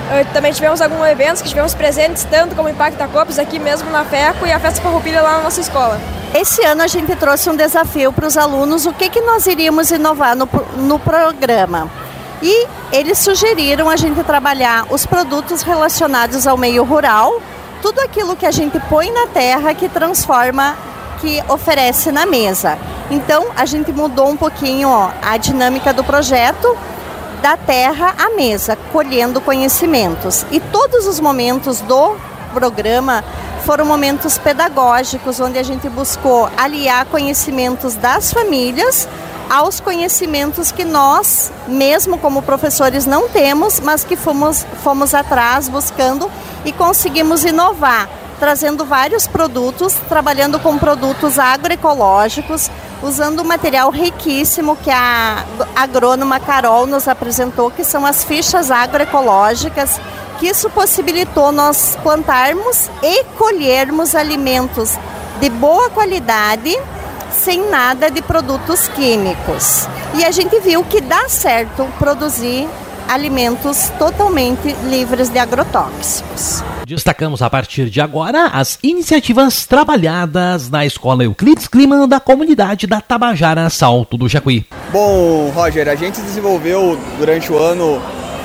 Também tivemos alguns eventos que tivemos presentes, tanto como o Impacta Copos aqui mesmo na FECO e a Festa Farroupilha lá na nossa escola. Esse ano a gente trouxe um desafio para os alunos, o que nós iríamos inovar no programa. E eles sugeriram a gente trabalhar os produtos relacionados ao meio rural, tudo aquilo que a gente põe na terra que transforma, que oferece na mesa. Então a gente mudou um pouquinho a dinâmica do projeto, da terra à mesa, colhendo conhecimentos. E todos os momentos do programa foram momentos pedagógicos, onde a gente buscou aliar conhecimentos das famílias aos conhecimentos que nós, mesmo como professores, não temos, mas que fomos atrás buscando e conseguimos inovar, trazendo vários produtos, trabalhando com produtos agroecológicos, usando um material riquíssimo que a agrônoma Carol nos apresentou, que são as fichas agroecológicas, que isso possibilitou nós plantarmos e colhermos alimentos de boa qualidade, sem nada de produtos químicos. E a gente viu que dá certo produzir alimentos totalmente livres de agrotóxicos. Destacamos a partir de agora as iniciativas trabalhadas na Escola Euclides Kliman da comunidade da Tabajara, Salto do Jacuí. Bom, Roger, a gente desenvolveu durante o ano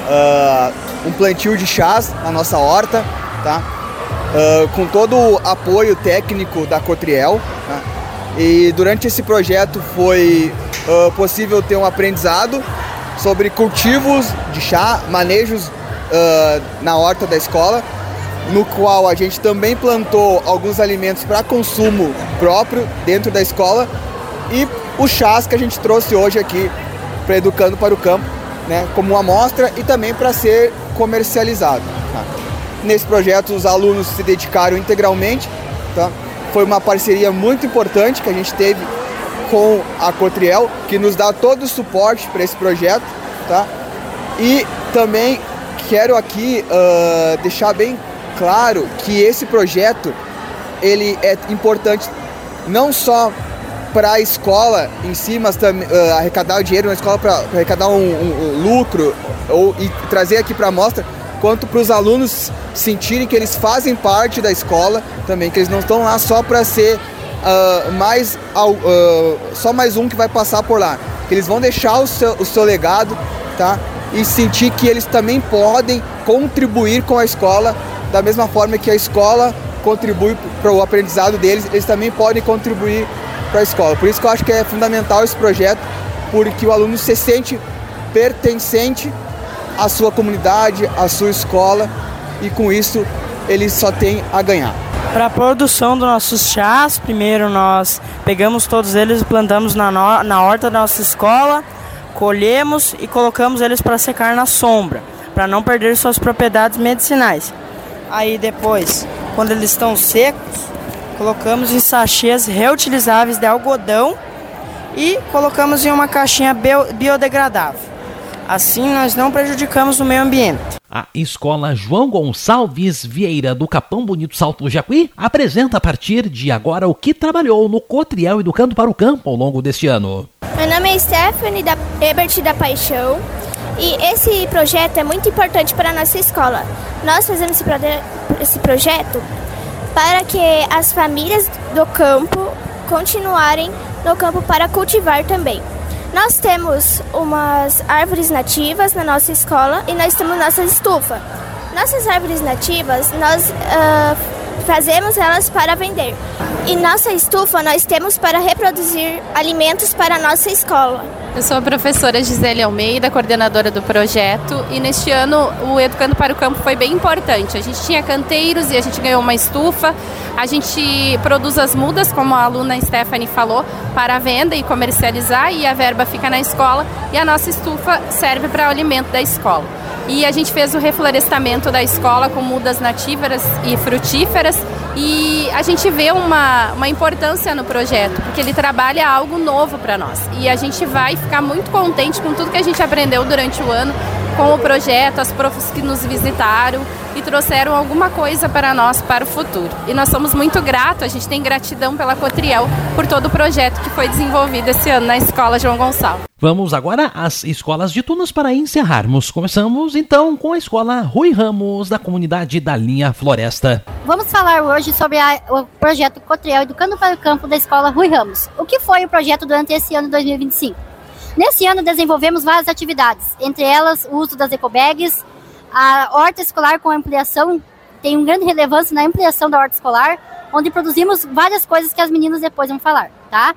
um plantio de chás na nossa horta, tá? Com todo o apoio técnico da Cotriel, tá? E durante esse projeto foi possível ter um aprendizado sobre cultivos de chá, manejos na horta da escola, no qual a gente também plantou alguns alimentos para consumo próprio dentro da escola e os chás que a gente trouxe hoje aqui para Educando para o Campo, né, como uma amostra e também para ser comercializado. Tá? Nesse projeto os alunos se dedicaram integralmente, tá? Foi uma parceria muito importante que a gente teve com a Cotriel, que nos dá todo o suporte para esse projeto, tá? E também quero aqui deixar bem claro que esse projeto ele é importante não só para a escola em si, mas também arrecadar o dinheiro na escola para arrecadar um lucro e trazer aqui para a amostra, quanto para os alunos sentirem que eles fazem parte da escola também, que eles não estão lá só para ser só mais um que vai passar por lá, que eles vão deixar o seu legado, tá? E sentir que eles também podem contribuir com a escola, da mesma forma que a escola contribui para o aprendizado deles, eles também podem contribuir para a escola. Por isso que eu acho que é fundamental esse projeto, porque o aluno se sente pertencente à sua comunidade, à sua escola, e com isso ele só tem a ganhar. Para a produção dos nossos chás, primeiro nós pegamos todos eles e plantamos na horta da nossa escola, colhemos e colocamos eles para secar na sombra, para não perder suas propriedades medicinais. Aí depois, quando eles estão secos, colocamos em sachês reutilizáveis de algodão e colocamos em uma caixinha biodegradável. Assim nós não prejudicamos o meio ambiente. A Escola João Gonçalves Vieira do Capão Bonito, Salto do Jacuí, apresenta a partir de agora o que trabalhou no Cotriel Educando para o Campo ao longo deste ano. Meu nome é Stephanie Ebert da Paixão e esse projeto é muito importante para a nossa escola. Nós fazemos esse projeto para que as famílias do campo continuarem no campo para cultivar também. Nós temos umas árvores nativas na nossa escola e nós temos nossa estufa. Nossas árvores nativas, nós fazemos elas para vender. E nossa estufa nós temos para reproduzir alimentos para a nossa escola. Eu sou a professora Gisele Almeida, coordenadora do projeto, e neste ano o Educando para o Campo foi bem importante. A gente tinha canteiros e a gente ganhou uma estufa, a gente produz as mudas, como a aluna Stephanie falou, para venda e comercializar, e a verba fica na escola, e a nossa estufa serve para o alimento da escola. E a gente fez o reflorestamento da escola com mudas natíveras e frutíferas, e a gente vê uma importância no projeto, porque ele trabalha algo novo para nós. E a gente vai ficar muito contente com tudo que a gente aprendeu durante o ano, com o projeto, as profs que nos visitaram, e trouxeram alguma coisa para nós, para o futuro. E nós somos muito gratos, a gente tem gratidão pela Cotriel por todo o projeto que foi desenvolvido esse ano na Escola João Gonçalves. Vamos agora às escolas de Tunas para encerrarmos. Começamos então com a escola Rui Ramos, da comunidade da Linha Floresta. Vamos falar hoje sobre o projeto Cotriel Educando para o Campo da escola Rui Ramos. O que foi o projeto durante esse ano 2025? Nesse ano desenvolvemos várias atividades, entre elas o uso das ecobags, a horta escolar com ampliação, tem uma grande relevância na ampliação da horta escolar, onde produzimos várias coisas que as meninas depois vão falar, tá?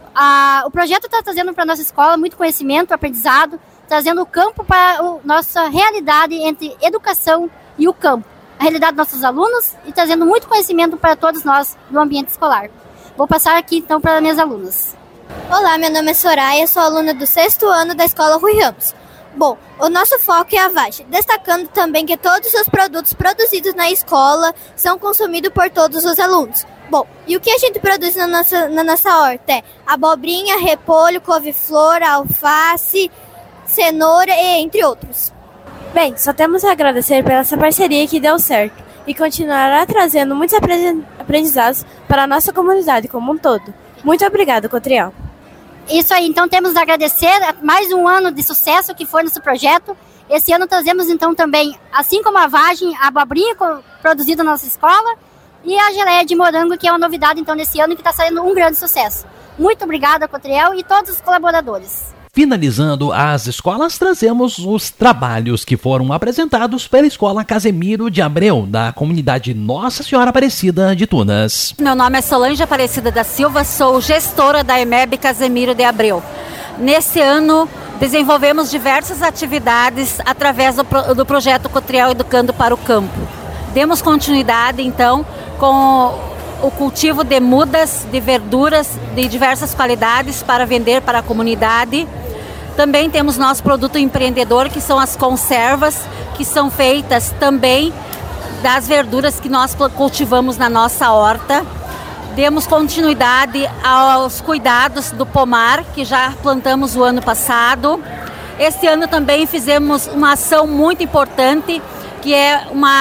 O projeto está trazendo para a nossa escola muito conhecimento, aprendizado, trazendo o campo para a nossa realidade entre educação e o campo. A realidade dos nossos alunos e trazendo muito conhecimento para todos nós no ambiente escolar. Vou passar aqui então para as minhas alunas. Olá, meu nome é Soraya, sou aluna do 6º ano da Escola Rui Ramos. Bom, o nosso foco é a vagem, destacando também que todos os produtos produzidos na escola são consumidos por todos os alunos. Bom, e o que a gente produz na nossa horta é abobrinha, repolho, couve-flor, alface, cenoura e entre outros. Bem, só temos a agradecer pela essa parceria que deu certo e continuará trazendo muitos aprendizados para a nossa comunidade como um todo. Muito obrigada, Cotriel. Isso aí, então temos a agradecer mais um ano de sucesso que foi nosso projeto. Esse ano trazemos então também, assim como a vagem, a abobrinha produzida na nossa escola e a geleia de morango, que é uma novidade então desse ano que está saindo um grande sucesso. Muito obrigada, Cotriel, e todos os colaboradores. Finalizando as escolas, trazemos os trabalhos que foram apresentados pela Escola Casemiro de Abreu, da comunidade Nossa Senhora Aparecida de Tunas. Meu nome é Solange Aparecida da Silva, sou gestora da EMEB Casemiro de Abreu. Nesse ano, desenvolvemos diversas atividades através do projeto Cotriel Educando para o Campo. Demos continuidade, então, com o cultivo de mudas, de verduras de diversas qualidades para vender para a comunidade. Também temos nosso produto empreendedor, que são as conservas, que são feitas também das verduras que nós cultivamos na nossa horta. Demos continuidade aos cuidados do pomar, que já plantamos o ano passado. Este ano também fizemos uma ação muito importante, que é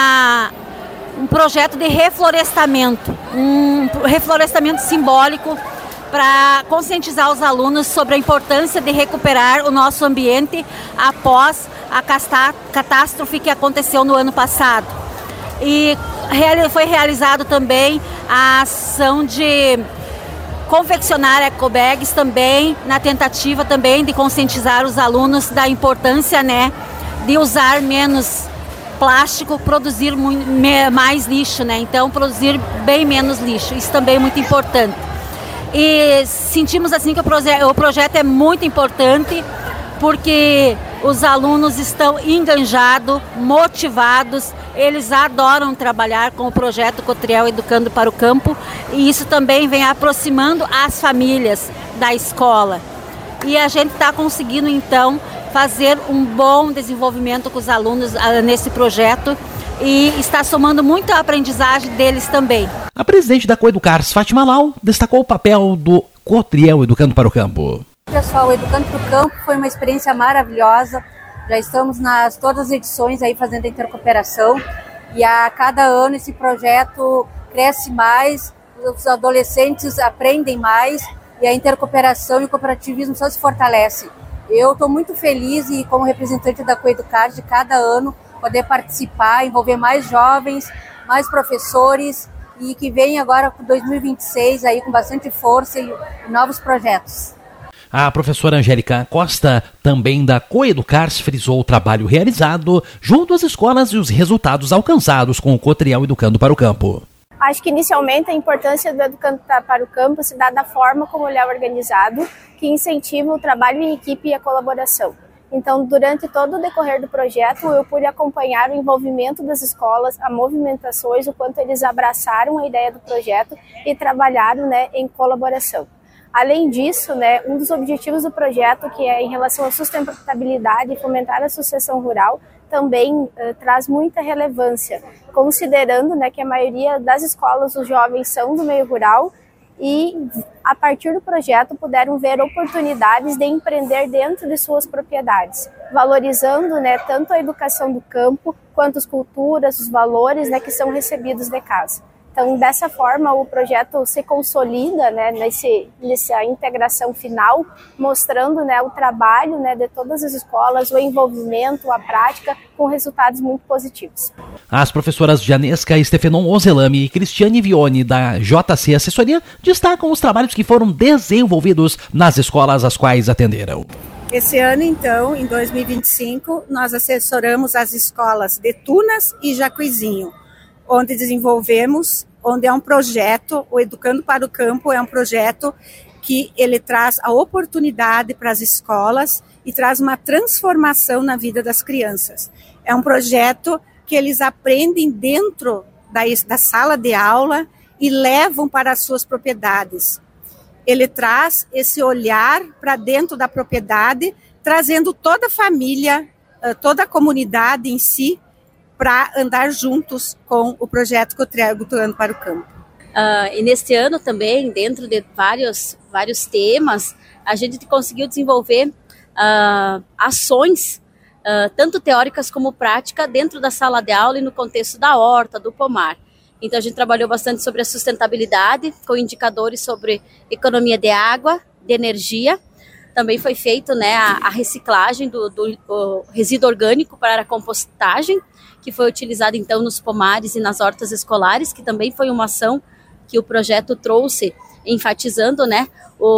um projeto de reflorestamento, um reflorestamento simbólico para conscientizar os alunos sobre a importância de recuperar o nosso ambiente após a catástrofe que aconteceu no ano passado. E foi realizado também a ação de confeccionar ecobags também, na tentativa também de conscientizar os alunos da importância, né, de usar menos plástico, produzir mais lixo, né? Então produzir bem menos lixo, isso também é muito importante. E sentimos assim que o projeto é muito importante porque os alunos estão enganjados, motivados, eles adoram trabalhar com o projeto Cotriel Educando para o Campo e isso também vem aproximando as famílias da escola. E a gente está conseguindo então fazer um bom desenvolvimento com os alunos nesse projeto e está somando muita aprendizagem deles também. A presidente da Coeducars, Fátima Lau, destacou o papel do Cotriel Educando para o Campo. Pessoal, Educando para o Campo foi uma experiência maravilhosa. Já estamos nas todas as edições aí fazendo a intercooperação e a cada ano esse projeto cresce mais, os adolescentes aprendem mais e a intercooperação e o cooperativismo só se fortalece. Eu estou muito feliz e como representante da Coeducars de cada ano poder participar, envolver mais jovens, mais professores e que vem agora para 2026 aí com bastante força e novos projetos. A professora Angélica Costa, também da Coeducars, frisou o trabalho realizado junto às escolas e os resultados alcançados com o Cotriel Educando para o Campo. Acho que inicialmente a importância do Educando para o Campo se dá da forma como ele é organizado, que incentiva o trabalho em equipe e a colaboração. Então, durante todo o decorrer do projeto, eu pude acompanhar o envolvimento das escolas, as movimentações, o quanto eles abraçaram a ideia do projeto e trabalharam, né, em colaboração. Além disso, né, um dos objetivos do projeto, que é em relação à sustentabilidade e fomentar a sucessão rural, também traz muita relevância, considerando, né, que a maioria das escolas, os jovens são do meio rural e, a partir do projeto, puderam ver oportunidades de empreender dentro de suas propriedades, valorizando, né, tanto a educação do campo quanto as culturas, os valores, né, que são recebidos de casa. Então, dessa forma, o projeto se consolida, né, nessa integração final, mostrando, né, o trabalho, né, de todas as escolas, o envolvimento, a prática, com resultados muito positivos. As professoras Janesca Stefenon Ozelami e Cristiane Vione, da JC Assessoria, destacam os trabalhos que foram desenvolvidos nas escolas às quais atenderam. Esse ano, então, em 2025, nós assessoramos as escolas de Tunas e Jacuizinho, onde é um projeto, o Educando para o Campo é um projeto que ele traz a oportunidade para as escolas e traz uma transformação na vida das crianças. É um projeto que eles aprendem dentro da sala de aula e levam para as suas propriedades. Ele traz esse olhar para dentro da propriedade, trazendo toda a família, toda a comunidade em si, para andar juntos com o projeto Cotriel Educando para o Campo. E neste ano também, dentro de vários temas, a gente conseguiu desenvolver ações, tanto teóricas como práticas, dentro da sala de aula e no contexto da horta, do pomar. Então a gente trabalhou bastante sobre a sustentabilidade, com indicadores sobre economia de água, de energia. Também foi feito, né, a reciclagem do resíduo orgânico para a compostagem, que foi utilizado então nos pomares e nas hortas escolares, que também foi uma ação que o projeto trouxe, enfatizando, né,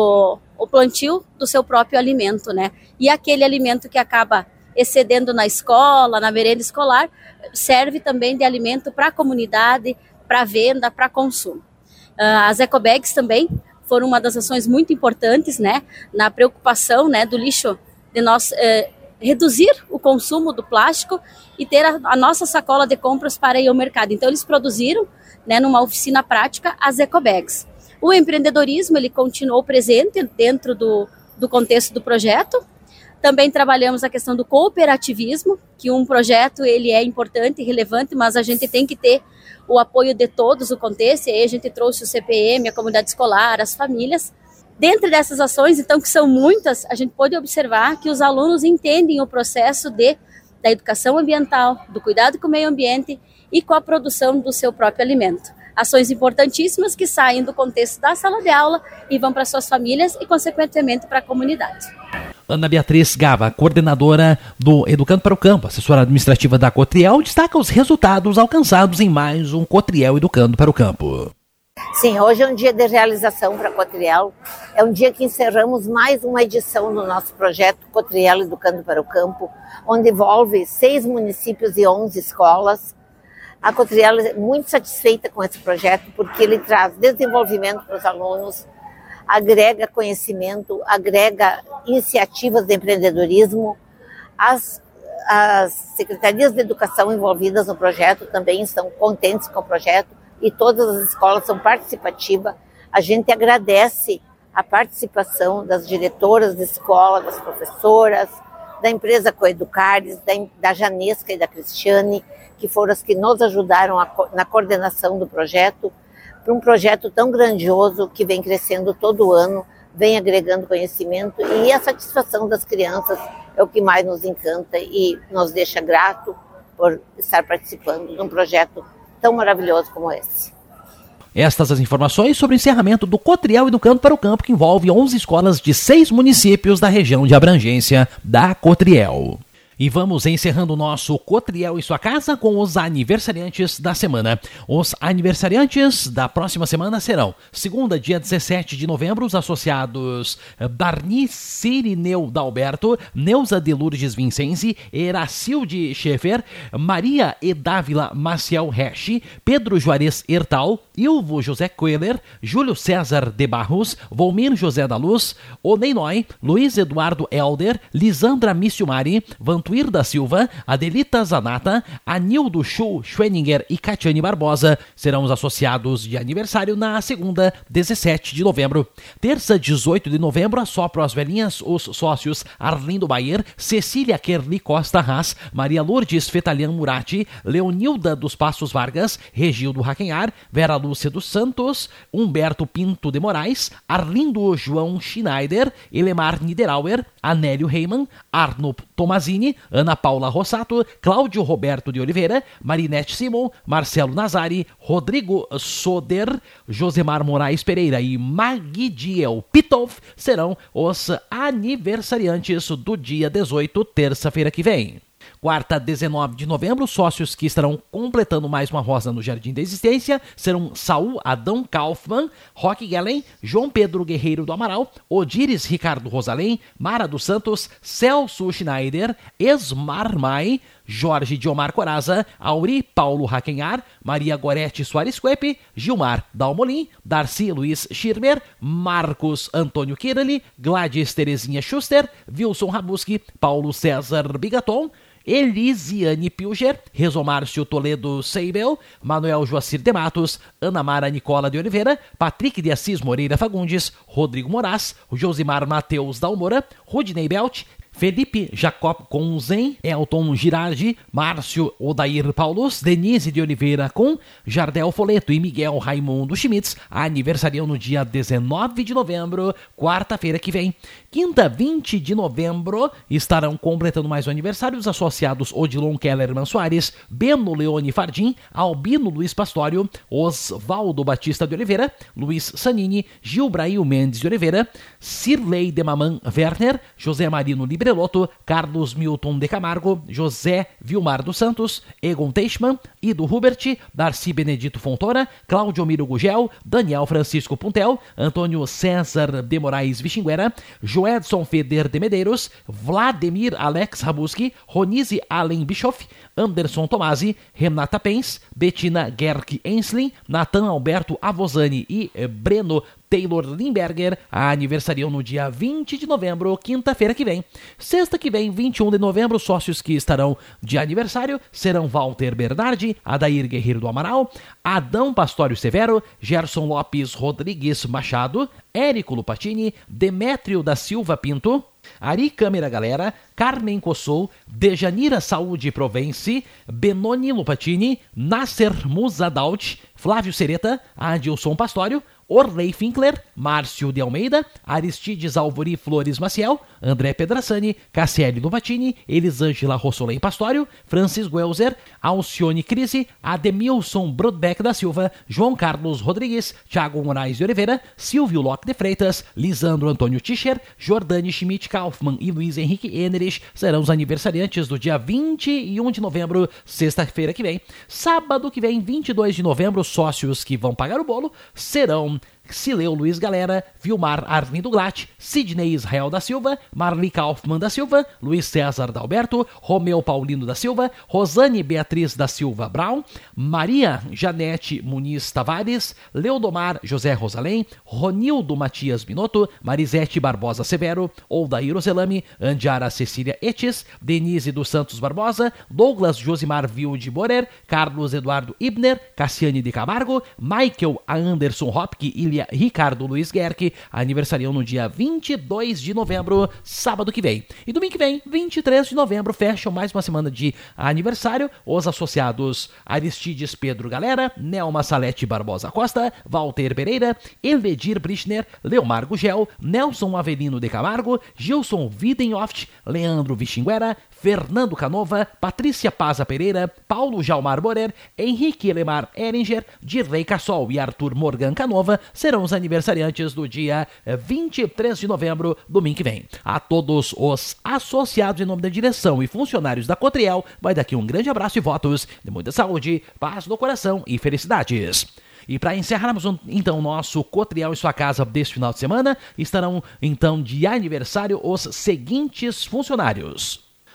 o plantio do seu próprio alimento, né, e aquele alimento que acaba excedendo na escola, na merenda escolar, serve também de alimento para a comunidade, para venda, para consumo. As ecobags também foram uma das ações muito importantes, né, na preocupação, né, do lixo, de nós reduzir o consumo do plástico e ter a nossa sacola de compras para ir ao mercado. Então eles produziram, né, numa oficina prática, as ecobags. O empreendedorismo, ele continuou presente dentro do contexto do projeto. Também trabalhamos a questão do cooperativismo, que um projeto ele é importante e relevante, mas a gente tem que ter o apoio de todos, o contexto, e aí a gente trouxe o CPM, a comunidade escolar, as famílias. Dentro dessas ações, então, que são muitas, a gente pode observar que os alunos entendem o processo da educação ambiental, do cuidado com o meio ambiente e com a produção do seu próprio alimento. Ações importantíssimas que saem do contexto da sala de aula e vão para suas famílias e, consequentemente, para a comunidade. Ana Beatriz Gava, coordenadora do Educando para o Campo, assessora administrativa da Cotriel, destaca os resultados alcançados em mais um Cotriel Educando para o Campo. Sim, hoje é um dia de realização para a Cotriel, é um dia que encerramos mais uma edição do nosso projeto Cotriel Educando para o Campo, onde envolve 6 municípios e 11 escolas. A Cotriel é muito satisfeita com esse projeto porque ele traz desenvolvimento para os alunos, agrega conhecimento, agrega iniciativas de empreendedorismo. As secretarias de educação envolvidas no projeto também estão contentes com o projeto e todas as escolas são participativas. A gente agradece a participação das diretoras de escola, das professoras, da empresa Coeducares, da Janesca e da Cristiane, que foram as que nos ajudaram na coordenação do projeto, para um projeto tão grandioso que vem crescendo todo ano, vem agregando conhecimento, e a satisfação das crianças é o que mais nos encanta e nos deixa grato por estar participando de um projeto tão maravilhoso como esse. Estas as informações sobre o encerramento do Cotriel Educando para o Campo, que envolve 11 escolas de 6 municípios da região de abrangência da Cotriel. E vamos encerrando o nosso Cotriel em sua casa com os aniversariantes da semana. Os aniversariantes da próxima semana serão: segunda, dia 17 de novembro, os associados Darni Cirineu Dalberto, Neuza de Lourdes Vincenzi, Eracilde Schaefer, Maria Edávila Maciel Resch, Pedro Juarez Hertal, Ilvo José Coeler, Júlio César de Barros, Volmir José da Luz, Onei Noy, Luiz Eduardo Helder, Lisandra Missiumari, Vantuan Tuir da Silva, Adelita Zanata, Anildo Schu Schweninger e Catiane Barbosa serão os associados de aniversário na segunda, 17 de novembro. Terça, 18 de novembro, assopram as velhinhas os sócios Arlindo Bayer, Cecília Kerli Costa Haas, Maria Lourdes Fetalian Murati, Leonilda dos Passos Vargas, Regildo Raquenhar, Vera Lúcia dos Santos, Humberto Pinto de Moraes, Arlindo João Schneider, Elemar Niederauer, Anélio Reimann, Arno Tomazini, Ana Paula Rossato, Cláudio Roberto de Oliveira, Marinete Simon, Marcelo Nazari, Rodrigo Soder, Josemar Moraes Pereira e Magidiel Pitov serão os aniversariantes do dia 18, terça-feira que vem. Quarta, 19 de novembro, sócios que estarão completando mais uma rosa no Jardim da Existência serão Saul Adão Kaufmann, Roque Gellen, João Pedro Guerreiro do Amaral, Odires Ricardo Rosalém, Mara dos Santos, Celso Schneider, Esmar Mai, Jorge Diomar Coraza, Auri Paulo Raquenhar, Maria Gorete Soares Cuepe, Gilmar Dalmolin, Darcy Luiz Schirmer, Marcos Antônio Kirali, Gladys Terezinha Schuster, Wilson Rabuski, Paulo César Bigaton, Elisiane Pilger, Resomárcio Toledo Seibel, Manuel Joacir de Matos, Ana Mara Nicola de Oliveira, Patrick de Assis Moreira Fagundes, Rodrigo Moraes, Josimar Mateus Dalmora, Rudinei Belt, Felipe Jacob Conzen, Elton Girardi, Márcio Odair Paulus, Denise de Oliveira com Jardel Foleto e Miguel Raimundo Schmitz aniversariam no dia 19 de novembro, quarta-feira que vem. Quinta, 20 de novembro, estarão completando mais um aniversário os associados Odilon Kellerman Soares, Beno Leone Fardim, Albino Luiz Pastório, Osvaldo Batista de Oliveira, Luiz Sanini, Gilbrail Mendes de Oliveira, Cirlei de Maman Werner, José Marino Libre Loto, Carlos Milton de Camargo, José Vilmar dos Santos, Egon Teichmann, Ido Hubert, Darcy Benedito Fontoura, Cláudio Miro Gugel, Daniel Francisco Puntel, Antônio César de Moraes Vixinguera, Joedson Feder de Medeiros, Vladimir Alex Rabuski, Ronise Allen Bischoff, Anderson Tomasi, Renata Pens, Bettina Gerck Enslin, Nathan Alberto Avosani e Breno Taylor Limberger aniversariam no dia 20 de novembro, quinta-feira que vem. Sexta que vem, 21 de novembro, sócios que estarão de aniversário serão Walter Bernardi, Adair Guerreiro do Amaral, Adão Pastório Severo, Gerson Lopes Rodrigues Machado, Érico Lupatini, Demétrio da Silva Pinto, Ari Câmara Galera, Carmen Cossou, Dejanira Saúde Provence, Benoni Lupatini, Nasser Musadalt, Flávio Sereta, Adilson Pastório, Orley Finkler, Márcio de Almeida, Aristides Alvori Flores Maciel, André Pedrassani, Cassiele Luvatini, Elisângela Rossolém Pastório, Francis Guelzer, Alcione Crise, Ademilson Brodbeck da Silva, João Carlos Rodrigues, Thiago Moraes de Oliveira, Silvio Locke de Freitas, Lisandro Antônio Tischer, Jordane Schmidt Kaufmann e Luiz Henrique Enerich serão os aniversariantes do dia 21 de novembro, sexta-feira que vem. Sábado que vem, 22 de novembro, sócios que vão pagar o bolo serão Sileu Luiz Galera, Vilmar Arlindo Glatt, Sidney Israel da Silva, Marli Kaufmann da Silva, Luiz César Dalberto, Romeu Paulino da Silva, Rosane Beatriz da Silva Brown, Maria Janete Muniz Tavares, Leodomar José Rosalém, Ronildo Matias Binotto, Marisete Barbosa Severo, Oldair Ozelami, Andiara Cecília Etes, Denise dos Santos Barbosa, Douglas Josimar Vilde Borer, Carlos Eduardo Ibner, Cassiane de Camargo, Michael Anderson Hopke e Ricardo Luiz Gerck aniversariam no dia 22 de novembro, sábado que vem. E domingo que vem, 23 de novembro, fecham mais uma semana de aniversário os associados Aristides Pedro Galera, Nelma Salete Barbosa Costa, Walter Pereira, Elvedir Brichner, Leomar Gugel, Nelson Avelino de Camargo, Gilson Widenhoft, Leandro Vixinguera, Fernando Canova, Patrícia Paza Pereira, Paulo Jalmar Borer, Henrique Elemar Eringer, Dirley Cassol e Arthur Morgan Canova serão os aniversariantes do dia 23 de novembro, domingo que vem. A todos os associados em nome da direção e funcionários da Cotriel, vai daqui um grande abraço e votos de muita saúde, paz no coração e felicidades. E para encerrarmos então nosso Cotriel em sua casa deste final de semana, estarão então de aniversário os seguintes funcionários: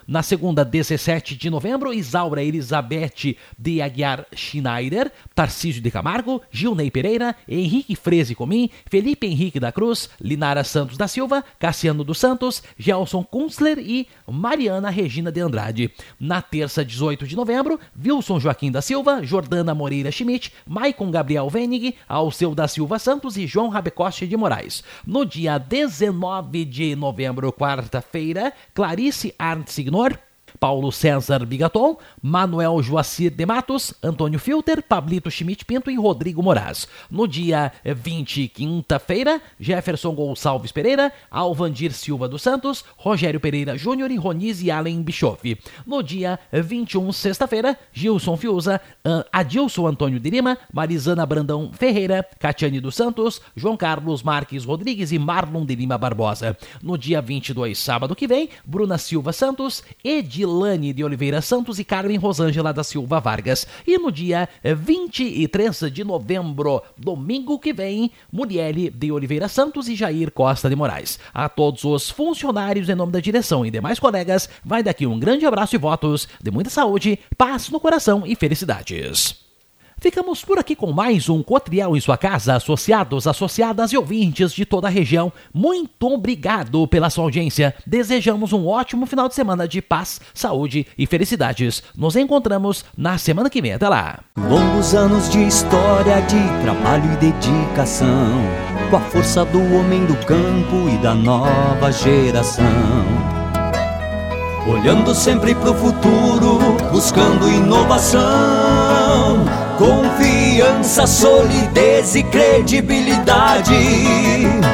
Na segunda, 17 de novembro, Isaura Elizabeth de Aguiar Schneider, Tarcísio de Camargo, Gilney Pereira, Henrique Freze Comim, Felipe Henrique da Cruz, Linara Santos da Silva, Cassiano dos Santos, Gelson Kunstler e Mariana Regina de Andrade. Na terça, 18 de novembro, Wilson Joaquim da Silva, Jordana Moreira Schmidt, Maicon Gabriel Venig, Alceu da Silva Santos e João Rabecoste de Moraes. No dia 19 de novembro, quarta-feira, Clarice Arndt Signor, Paulo César Bigaton, Manuel Joacir de Matos, Antônio Filter, Pablito Schmidt Pinto e Rodrigo Moraes. No dia 20, quinta-feira, Jefferson Gonçalves Pereira, Alvandir Silva dos Santos, Rogério Pereira Júnior e Ronise Allen Bischoff. No dia 21, sexta-feira, Gilson Fiuza, Adilson Antônio de Lima, Marizana Brandão Ferreira, Catiane dos Santos, João Carlos Marques Rodrigues e Marlon de Lima Barbosa. No dia 22, sábado que vem, Bruna Silva Santos, Edilane de Oliveira Santos e Carmen Rosângela da Silva Vargas. E no dia 23 de novembro, domingo que vem, Muriele de Oliveira Santos e Jair Costa de Moraes. A todos os funcionários, em nome da direção e demais colegas, vai daqui um grande abraço e votos de muita saúde, paz no coração e felicidades. Ficamos por aqui com mais um Cotriel em sua casa, associados, associadas e ouvintes de toda a região. Muito obrigado pela sua audiência. Desejamos um ótimo final de semana de paz, saúde e felicidades. Nos encontramos na semana que vem. Até lá. Longos anos de história, de trabalho e dedicação, com a força do homem do campo e da nova geração. Olhando sempre pro futuro, buscando inovação, confiança, solidez e credibilidade.